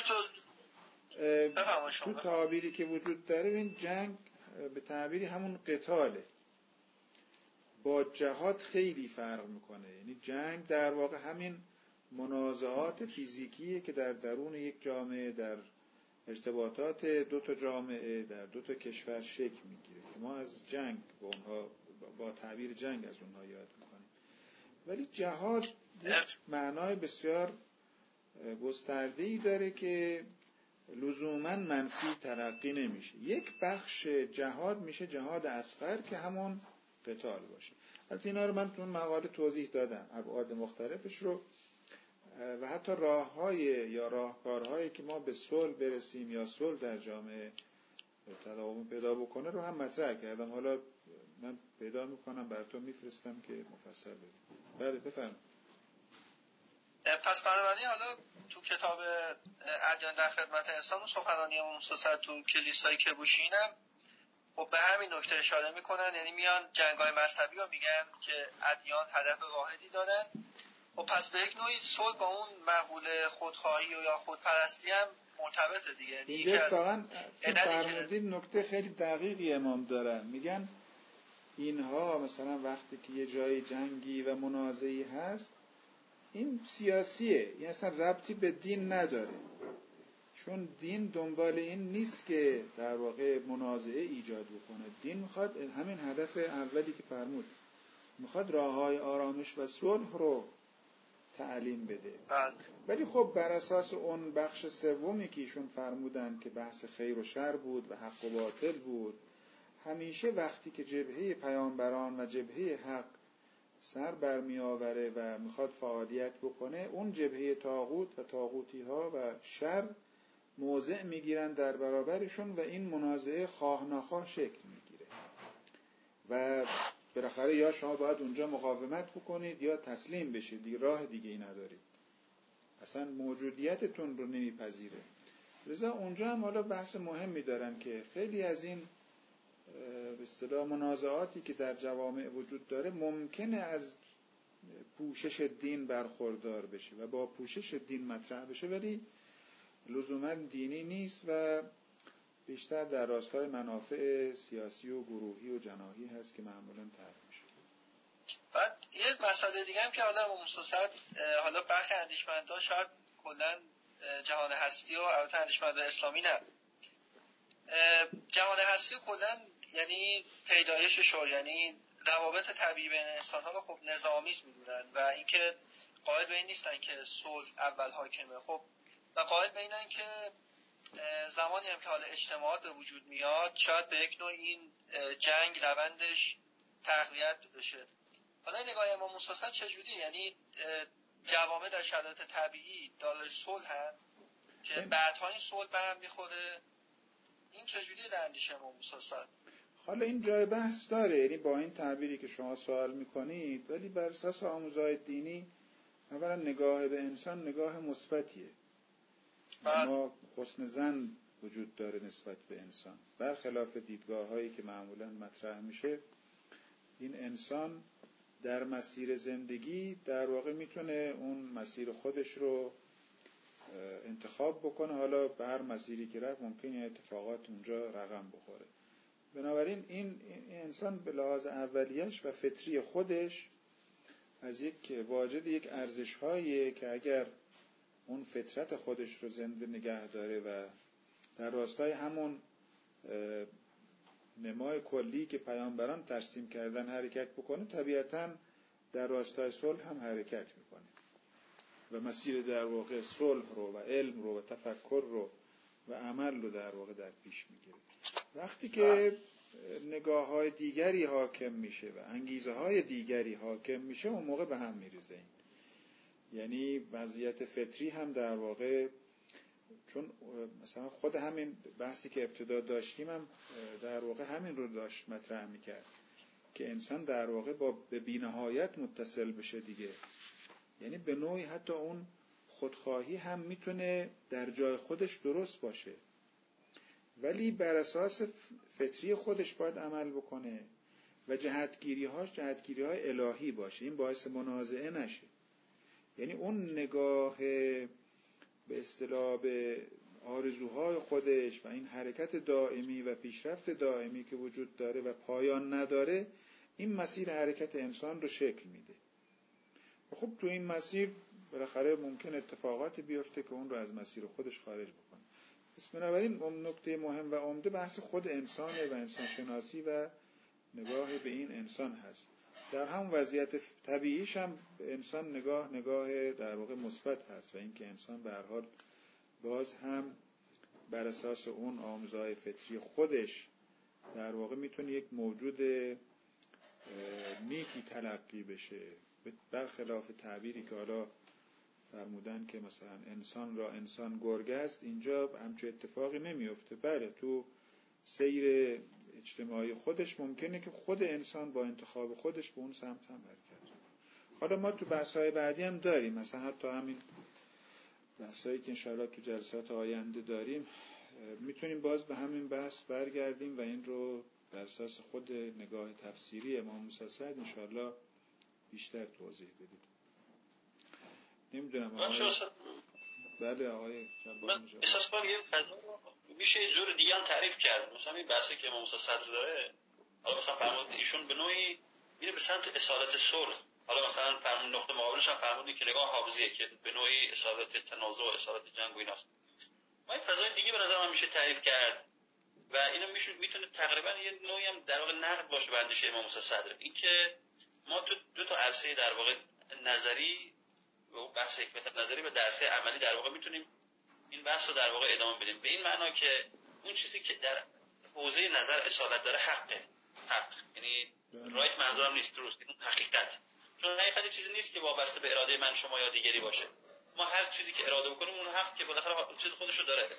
تو تعبیری که وجود داره این جنگ به تعبیری همون قتاله، با جهاد خیلی فرق میکنه. یعنی جنگ در واقع همین منازعات فیزیکیه که در درون یک جامعه، در ارتباطات دو تا جامعه، در دو تا کشور شکل میگیره که ما از جنگ با اونها با تعبیر جنگ از اونها یاد میکنیم. ولی جهاد یک معنای بسیار گسترده‌ای داره که لزوماً منفی تلقی نمیشه. یک بخش جهاد میشه جهاد اصغر که همون قتال باشه. البته اینا رو من تو اون مقاله توضیح دادم، ابعاد مختلفش رو و حتی راه‌های یا راهکارهایی که ما به صلح برسیم یا صلح در جامعه تداوم پیدا بکنه رو هم مطرح کردم. حالا من پیدا میکنم براتون میفرستم که مفصل ببینید. بله بفرمایید. پس بنابراین حالا تو کتاب ادیان در خدمت انسان و سخنرانی امام موسی صدر تو کلیسای کبوشینم خب به همین نکته اشاره میکنن، یعنی میان جنگ‌های مذهبی رو میگن که ادیان هدف واحدی دارن و پس به یک نوعی صلح با اون مقوله خودخواهی و یا خودپرستی هم مرتبطه دیگه. یعنی یکی از فرمودین نکته خیلی دقیقی امام دارن، میگن اینها مثلا وقتی که یه جای جنگی و منازعی هست این سیاسیه، این اصلا ربطی به دین نداره، چون دین دنبال این نیست که در واقع منازعه ایجاد بکنه. دین میخواد همین هدف اولی که فرمود میخواد راههای آرامش و صلح رو تعلیم بده. بله. ولی خب بر اساس اون بخش سومی که ایشون فرمودن که بحث خیر و شر بود و حق و باطل بود، همیشه وقتی که جبهه پیامبران و جبهه حق سر برمی آوره و میخواد فعالیت بکنه، اون جبهه طاغوت و طاغوتی ها و شر موضع میگیرن در برابرشون و این منازعه خواه نخواه شکل میگیره و بالاخره یا شما باید اونجا مقاومت بکنید یا تسلیم بشید، دیگه راه دیگه ای ندارید، اصلا موجودیتتون رو نمیپذیره. لذا اونجا هم حالا بحث مهمی دارن که خیلی از این به اصطلاح منازعاتی که در جوامع وجود داره ممکنه از پوشش دین برخوردار بشه و با پوشش دین مطرح بشه، ولی لزوما دینی نیست و بیشتر در راستای منافع سیاسی و گروهی و جناحی هست که معمولا طرح میشه. بعد یه مسئله دیگه هم که حالا مخصوصا حالا برخی اندیشمندان شاید کلا جهان هستی و البته اندیشمندان اسلامی نه، جهان هستی کلا یعنی پیدایشش رو، یعنی روابط طبیعی بین انسان ها رو خب نظامیست میدونن و اینکه قائل به این نیستن که صلح اول حاکمه. خب و قائل به اینن که زمانی هم که حالا اجتماعات به وجود میاد شاید به یک نوع این جنگ روندش تقویت بشه. حالا نگاه امام موسی صدر چجوری؟ یعنی جوامع در شرایط طبیعی دارای صلح هم که بعدها این صلح به هم میخوره، این چجوری در اندیشه امام موسی صدر؟ حالا این جای بحث داره، یعنی با این تعبیری که شما سوال میکنید، ولی بر اساس آموزهای دینی اولا نگاه به انسان نگاه مثبتیه. ما حسن ظن وجود داره نسبت به انسان، برخلاف دیدگاه هایی که معمولا مطرح میشه. این انسان در مسیر زندگی در واقع میتونه اون مسیر خودش رو انتخاب بکنه، حالا به هر مسیری که رفت ممکنه اتفاقات اونجا رقم بخوره. بنابراین این انسان به لحاظ اولیش و فطری خودش از یک واجد یک ارزش‌هایی که اگر اون فطرت خودش رو زنده نگه داره و در راستای همون نمای کلی که پیامبران ترسیم کردن حرکت بکنه، طبیعتاً در راستای صلح هم حرکت میکنه و مسیر در واقع صلح رو و علم رو و تفکر رو و عمل رو در واقع در پیش میگیره. وقتی که نگاه های دیگری حاکم میشه و انگیزه های دیگری حاکم میشه، اون موقع به هم میریزه این. یعنی وضعیت فطری هم در واقع، چون مثلا خود همین بحثی که ابتدا داشتیم هم در واقع همین رو داشت مطرح میکرد که انسان در واقع با به بی‌نهایت متصل بشه دیگه. یعنی به نوعی حتی اون خودخواهی هم میتونه در جای خودش درست باشه، ولی بر اساس فطری خودش باید عمل بکنه و جهتگیری‌هاش جهتگیری‌های الهی باشه، این باعث منازعه نشه. یعنی اون نگاه به اصطلاح به آرزوهای خودش و این حرکت دائمی و پیشرفت دائمی که وجود داره و پایان نداره، این مسیر حرکت انسان رو شکل میده. خب تو این مسیر بالاخره ممکن اتفاقاتی بیفته که اون رو از مسیر خودش خارج بکنه. پس بنابراین اون نکته مهم و عمده بحث خود انسانه و انسان شناسی و نگاه به این انسان هست. در هم وضعیت طبیعیش هم انسان نگاه نگاه در واقع مثبت هست و اینکه انسان به هر حال باز هم بر اساس اون آموزهای فطری خودش در واقع میتونه یک موجود نیکی تلقی بشه، برخلاف تعبیری که حالا فرمودن که مثلا انسان را انسان گرگ است. اینجا همچون اتفاقی نمیفته. بله تو سیر اجتماعی خودش ممکنه که خود انسان با انتخاب خودش به اون سمت هم حرکت. حالا ما تو بحث‌های بعدی هم داریم، مثلا حتی همین بحثایی که انشاءالله تو جلسات آینده داریم میتونیم باز به همین بحث برگردیم و این رو بر اساس خود نگاه تفسیری امام موسی صدر انشاءالله بیشتر توضیح بدیم. نمیدونم آقای بله آقای جبار نژاد احساس کنم یه میشه یه جور دیگه هم تعریف کرد. مثلا این بحثی که امام موسی صدر داره، حالا مثلا فرمود ایشون به نوعی میره به سمت اصالت صلح. حالا مثلا فرمود نقطه مقابلش هم فرمودی که نگاه حافظیه که به نوعی اصالت تنازع و اصالت جنگ و ایناست. ما این فضای دیگه به نظر من میشه تعریف کرد و اینو میشه میتونه تقریبا یه نوعی هم در واقع نقد باشه به اندیشه امام موسی صدر. این که ما تو دو تا عرصه در واقع نظری و بحث حکمت نظری و درس عملی در واقع میتونیم این بحث رو در واقع ادامه بدیم، به این معنا که اون چیزی که در حوزه نظر اصالت داره حقه، حق یعنی رایت منظورم نیست، درست، این حقیقت، چون حقیقت چیزی نیست که وابسته به اراده من شما یا دیگری باشه. ما هر چیزی که اراده بکنیم اون حق که بالاخره چیز خودشو داره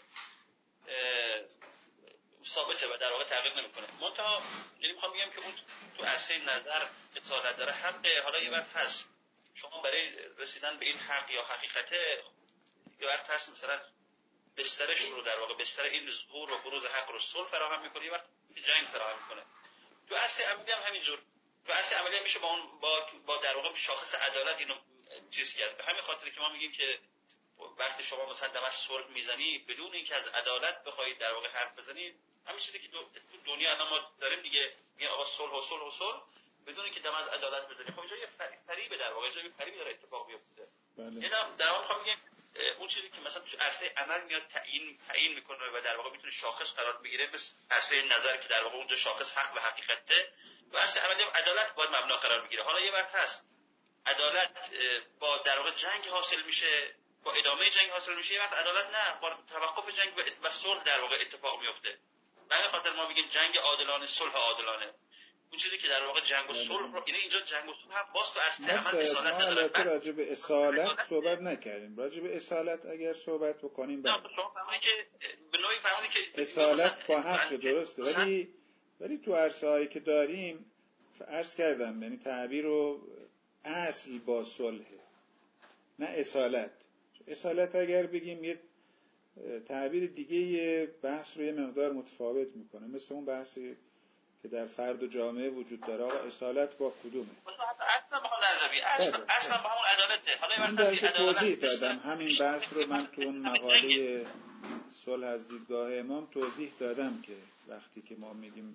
ثابته و در واقع تغییر نمیکنه. منتها یعنی میخوام بگم که اون تو عرصه نظر اصالت داره حقه. حالا یه وقت هست شما برای رسیدن به این حق یا حقیقته یه وقت هست مثلا بسترش رو در واقع بستر این ظهور و بروز حق رو صلح فراهم میکنه، یه وقت جنگ فراهم میکنه. تو عرصه عملی هم همینجور، تو عرصه عملی هم میشه با اون با, با در واقع شاخص عدالت اینو چیز کرد. به همین خاطر که ما میگیم که وقتی شما مثلا دم از صلح میزنی بدون اینکه از عدالت بخواید در واقع حرف بزنید، همین چیزی که تو دنیا الان ما داریم دیگه، میگن آقا صلح و صلح و صلح بدون اینکه دم از عدالت بزنید. خب اینجا یه فریب در واقع، اینجا یه فریب داره اتفاق میفته. بله. یعنی در واقع میخوام بگم اون چیزی که مثلا تو عرصه عمل میاد تعیین تعیین میکنه و در واقع میتونه شاخص قرار بگیره، مثل عرصه نظر که در واقع اونجا شاخص حق و حقیقته، و عرصه عملی هم عدالت باید مبنا قرار بگیره. حالا یه وقت هست عدالت با در واقع جنگ حاصل میشه، با ادامه جنگ حاصل میشه، یه وقت عدالت نه، با توقف جنگ و صلح در واقع اتفاق میفته. به همین خاطر ما میگیم جنگ عادلانه، صلح عادلانه. اون چیزی که در واقع جنگ و صلح رو، یعنی اینجا جنگ و صلح هم باز تو عرصه عمل اصالت نداره. ما راجع به اصالت صحبت نکردیم. راجع به اصالت اگر صحبت بکنیم بعد شما فهمیدید که به نوعی فهمیدید که اصالت با حق درسته، ولی ولی تو عرصه‌هایی که داریم عرض کردم یعنی تعبیر رو اصل با صلح، نه اصالت. اصالت اگر بگیم یه تعبیر دیگه بحث رو یه مقدار متفاوت میکنه، مثل اون بحثی که در فرد و جامعه وجود داره. آقا اصالت با کدومه؟ اصلا با نظری، اصلا اصلا با همون عدالته. حالا این درس توضیح دادم، همین بحث رو من تو اون مقاله صلح از دیدگاه امام توضیح دادم که وقتی که ما میگیم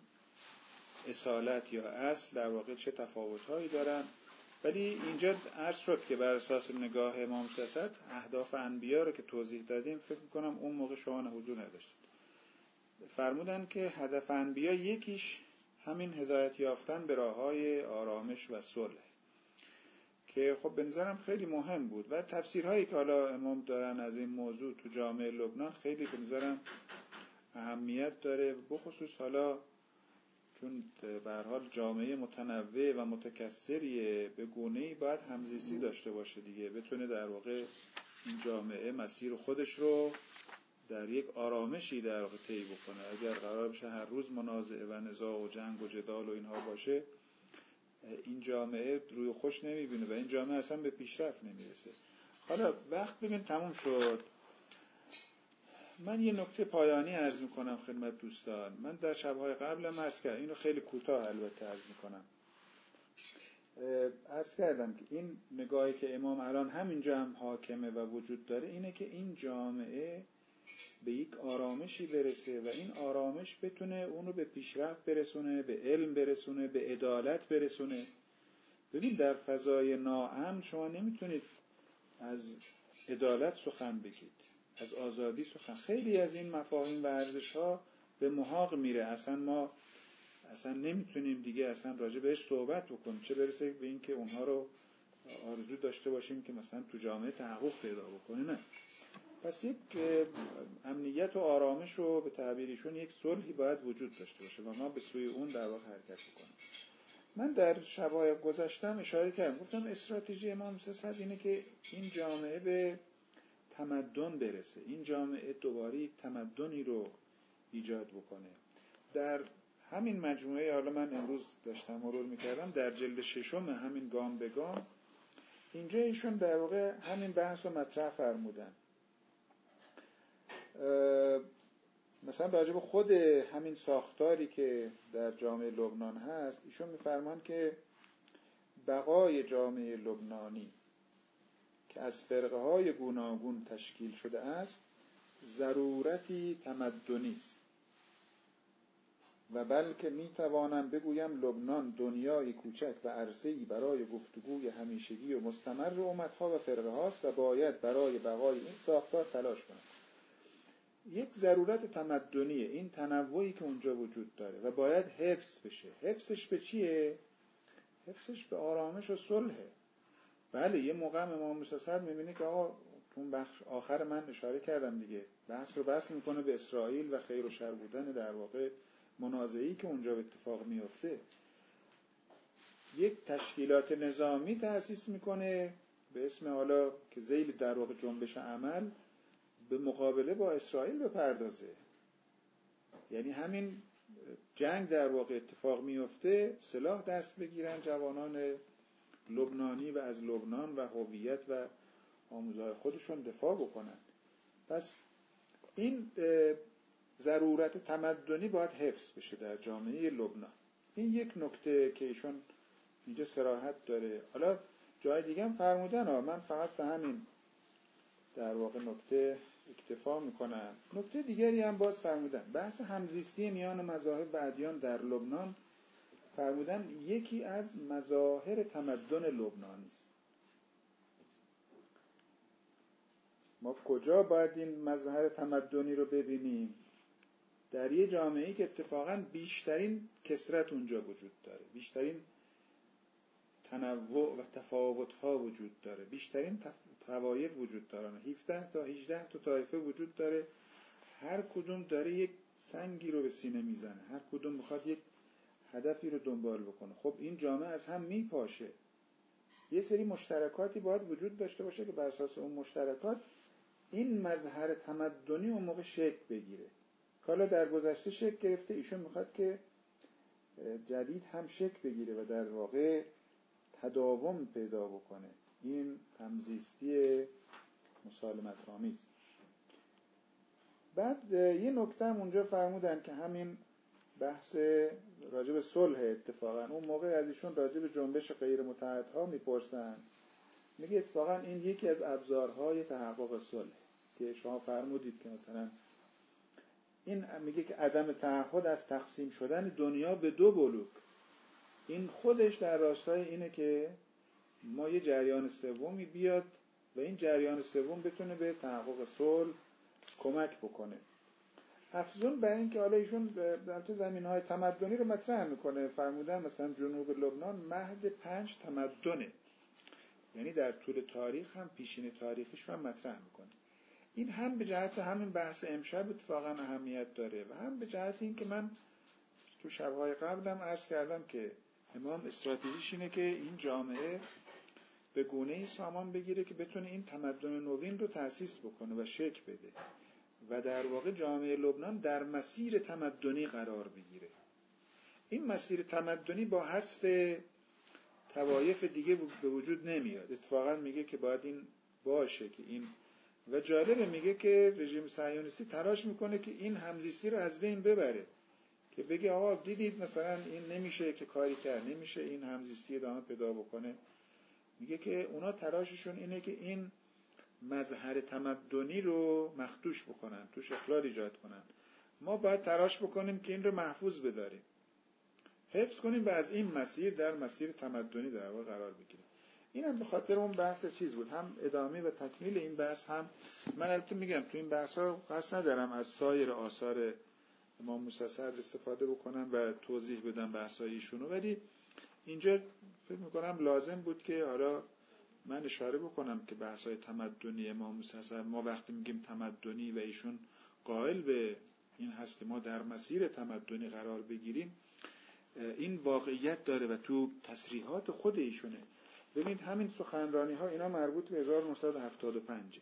اصالت یا اصل در واقع چه تفاوت‌هایی دارن. ولی اینجا عرض شد که بر اساس نگاه امام سیاست اهداف انبیا رو که توضیح دادیم، فکر می‌کنم اون موقع شما حضور نداشتید. فرمودن که هدف انبیا یکیش همین هدایت یافتن به راه‌های آرامش و صلح، که خب به نظرم خیلی مهم بود و تفسیرهایی که حالا امام دارن از این موضوع تو جامعه لبنان خیلی به نظرم اهمیت داره، بخصوص حالا چون به هر حال جامعه متنوع و متکثریه، به گونه‌ای باید همزیستی داشته باشه دیگه، بتونه در واقع این جامعه مسیر خودش رو در یک آرامشی در واقع طی بکنه. اگر قرار بشه هر روز منازعه و نزاع و جنگ و جدال و اینها باشه، این جامعه روی خوش نمیبینه و این جامعه اصلا به پیشرفت نمیرسه. حالا وقت ببین تموم شد، من یه نکته پایانی عرض میکنم خدمت دوستان. من در شبهای قبلم عرض کردم، اینو خیلی کوتاه البته عرض میکنم، عرض کردم که این نگاهی که امام الان همینجا هم حاکمه و وجود داره اینه که این جامعه به یک آرامشی برسه و این آرامش بتونه اونو به پیشرفت برسونه، به علم برسونه، به عدالت برسونه. ببین در فضای ناامن شما نمیتونید از عدالت سخن بگید، از آزادی سخن. خیلی از این مفاهیم و ارزش‌ها به محاق میره، اصلا ما اصلا نمیتونیم دیگه اصلا راجع بهش صحبت بکنیم، چه برسه به این که اونها رو آرزو داشته باشیم که مثلا تو جامعه تحقق پیدا بکنه. نه، پس یک امنیت و آرامش رو به تعبیرشون یک صلحی باید وجود داشته باشه و ما به سوی اون در واقع حرکت بکنیم. من در شب‌های گذشتم اشاره کردم، گفتم استراتژی امام سیاست اینه که این جامعه به تمدن برسه، این جامعه دوباره یک تمدنی رو ایجاد بکنه. در همین مجموعه، حالا من امروز داشتم مرور میکردم در جلد ششم همین گام به گام، اینجا ایشون در واقع همین بحث رو مطرح فرمودن. مثلا راجع به خود همین ساختاری که در جامعه لبنان هست، ایشون میفرمان که بقای جامعه لبنانی که از فرقه های گوناگون تشکیل شده است ضرورتی تمدنی است و بلکه میتوانم بگویم لبنان دنیای کوچک و عرصه‌ای برای گفتگوی همیشگی و مستمر امتها و فرقه هاست و باید برای بقای این ساختار تلاش کنم. یک ضرورت تمدنیه این تنوعی که اونجا وجود داره و باید حفظ بشه. حفظش به چیه؟ حفظش به آرامش و صلحه. بله یه موقع امام موسی صدر میبینه که آقا اون بخش آخر من اشاره کردم دیگه، بحث رو بحث میکنه به اسرائیل و خیر و شر بودن در واقع منازعه‌ای که اونجا به اتفاق میفته. یک تشکیلات نظامی تأسیس میکنه به اسم حالا که ذیل در واقع جنبش عمل به مقابله با اسرائیل بپردازه. یعنی همین جنگ در واقع اتفاق میفته، سلاح دست بگیرن جوانان لبنانی و از لبنان و هویت و آموزهای خودشون دفاع بکنن. پس این ضرورت تمدنی باید حفظ بشه در جامعه لبنان. این یک نکته که ایشون اینجا صراحت داره. حالا جای دیگه هم فرمودن ها، من فقط به همین در واقع نکته اکتفا میکنم. نکته دیگری هم باز فرمودن، بحث همزیستی میان مذاهب و ادیان در لبنان. فرمودن یکی از مظاهر تمدن لبنانی است. ما کجا باید این مظهر تمدنی رو ببینیم؟ در یه جامعه‌ای که اتفاقاً بیشترین کثرت اونجا وجود داره، بیشترین تنوع و تفاوت‌ها وجود داره، بیشترین طوایف وجود دارن، هفده تا هجده تا طایفه وجود داره، هر کدوم داره یک سنگی رو به سینه میزنه، هر کدوم میخواد یک هدفی رو دنبال بکنه. خب این جامعه از هم میپاشه. یه سری مشترکاتی باید وجود داشته باشه که بر اساس اون مشترکات این مظهر تمدنی اون موقع شکل بگیره. حالا در گذشته شکل گرفته، ایشون میخواد که جدید هم شکل بگیره و در واقع تداوم پیدا بکنه. این همزیستی مسالمت آمیز. بعد یه نکته هم اونجا فرمودن که همین بحث راجع به صلح، اتفاقا اون موقع از ایشون راجع به جنبش غیر متحدها میپرسن، میگه اتفاقا این یکی از ابزارهای تحقق صلح که شما فرمودید که مثلا این میگه که عدم تعهد از تقسیم شدن دنیا به دو بلوک، این خودش در راستای اینه که ما یه جریان سومی بیاد و این جریان سوم بتونه به تحقق صلح کمک بکنه. افزون بر این که حالا ایشون در تو زمینهای تمدنی رو مطرح میکنه، فرمودن مثلا جنوب لبنان مهد پنج تمدنه، یعنی در طول تاریخ هم پیشین تاریخیش هم مطرح میکنه. این هم به جهت همین بحث امشب اتفاقا اهمیت داره و هم به جهت این که من تو شبهای قبلم عرض کردم که امام استراتژیش اینه که این جامعه به گونه‌ای سامان بگیره که بتونه این تمدن نوین رو تأسیس بکنه و شکل بده و در واقع جامعه لبنان در مسیر تمدنی قرار بگیره. این مسیر تمدنی با حذف طوایف دیگه به وجود نمیاد. اتفاقا میگه که باید این باشه که این، و جالبه میگه که رژیم صهیونیستی تلاش میکنه که این همزیستی رو از بین ببره، که بگه آقا دیدید مثلا این نمیشه که کاری کرد، نمیشه این همزیستی ادامه پیدا بکنه. میگه که اونا تلاششون اینه که این مظهر تمدنی رو مخدوش بکنن، توش اخلال ایجاد کنن. ما باید تلاش بکنیم که این رو محفوظ بداریم، حفظ کنیم و از این مسیر در مسیر تمدنی در واقع قرار بگیریم. اینم به خاطر اون بحث چیز بود، هم ادامه و تکمیل این بحث. هم من البته میگم تو این بحث ها قصد ندارم از سایر آثار امام موسی صدر استفاده بکنم و توضیح بدم بحث‌های ایشونو، ولی اینجا فکر میکنم لازم بود که حالا من اشاره بکنم که بحث‌های تمدنی امام موسی صدر، ما وقتی میگیم تمدنی و ایشون قائل به این هست که ما در مسیر تمدنی قرار بگیریم، این واقعیت داره و تو تصریحات خود ایشونه. ببینید همین سخنرانی ها اینا مربوط به هزار و نهصد و هفتاد و پنج،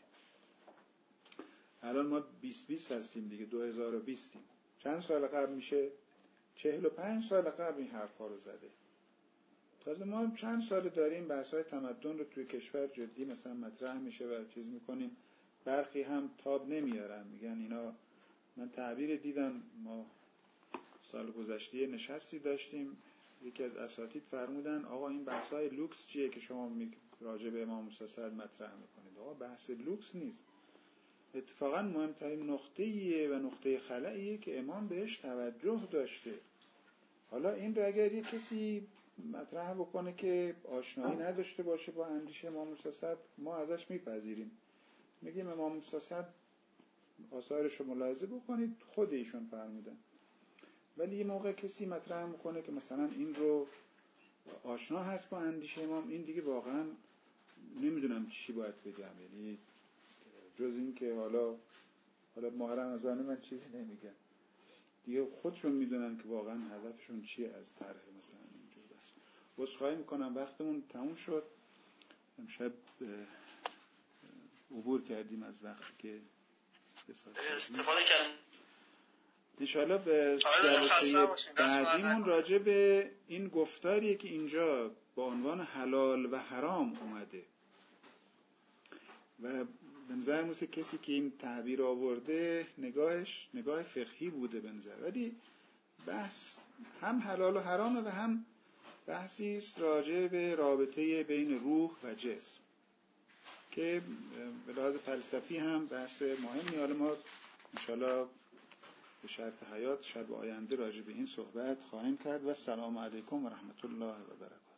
الان ما بیست بیست هستیم دیگه، دو هزار و بیست. چند سال قبل میشه؟ چهل و پنج سال قبل این حرفا رو زده. تازه ما چند سال داریم بحث‌های تمدن رو توی کشور جدی مثلا مطرح میشه و چیز میکنیم، برخی هم تاب نمیارن، میگن اینا. من تعبیر دیدم، ما سال گذشته نشستی داشتیم، یکی از اساتید فرمودن آقا این بحث‌های لوکس چیه که شما راجع به امام موسی صدر مطرح میکنید؟ آقا بحث لوکس نیست، اتفاقا مهمترین نقطه‌ایه و نقطه خلأیه که امام بهش توجه داشته. حالا این رو اگر یک کسی مطرح بکنه که آشنایی نداشته باشه با اندیشه امام موسی صدر، ما ازش میپذیریم، میگیم امام موسی صدر آثارش رو ملاحظه بکنید، خود ایشون فرمودن. ولی یه موقع کسی مطرح میکنه که مثلا این رو آشنا هست با اندیشه امام، این دیگه واقعا نمیدونم چی باید بگم. یعنی جز این که حالا حالا ماه رمضان من چیزی نمیگم دیگه، خودشون میدونن که واقعا هدفشون چیه از طرح مثلا اینجور بحث. عذرخواهی میکنم وقتمون تموم شد، امشب عبور کردیم از وقتی که استفاده کردیم. انشاءالله به جلسه بعدیمون راجع به این گفتاریه که اینجا با عنوان حلال و حرام اومده و به نظر میسه کسی که این تعبیر آورده نگاهش نگاه فقهی بوده به نظر، ولی بحث هم حلال و حرامه و هم بحثی است راجع به رابطه بین روح و جسم که به لحاظ فلسفی هم بحث مهمی. حالا ما انشاءالله به شرط حیات شب آینده راجع به این صحبت خواهیم کرد و السلام علیکم و رحمت الله و برکاته.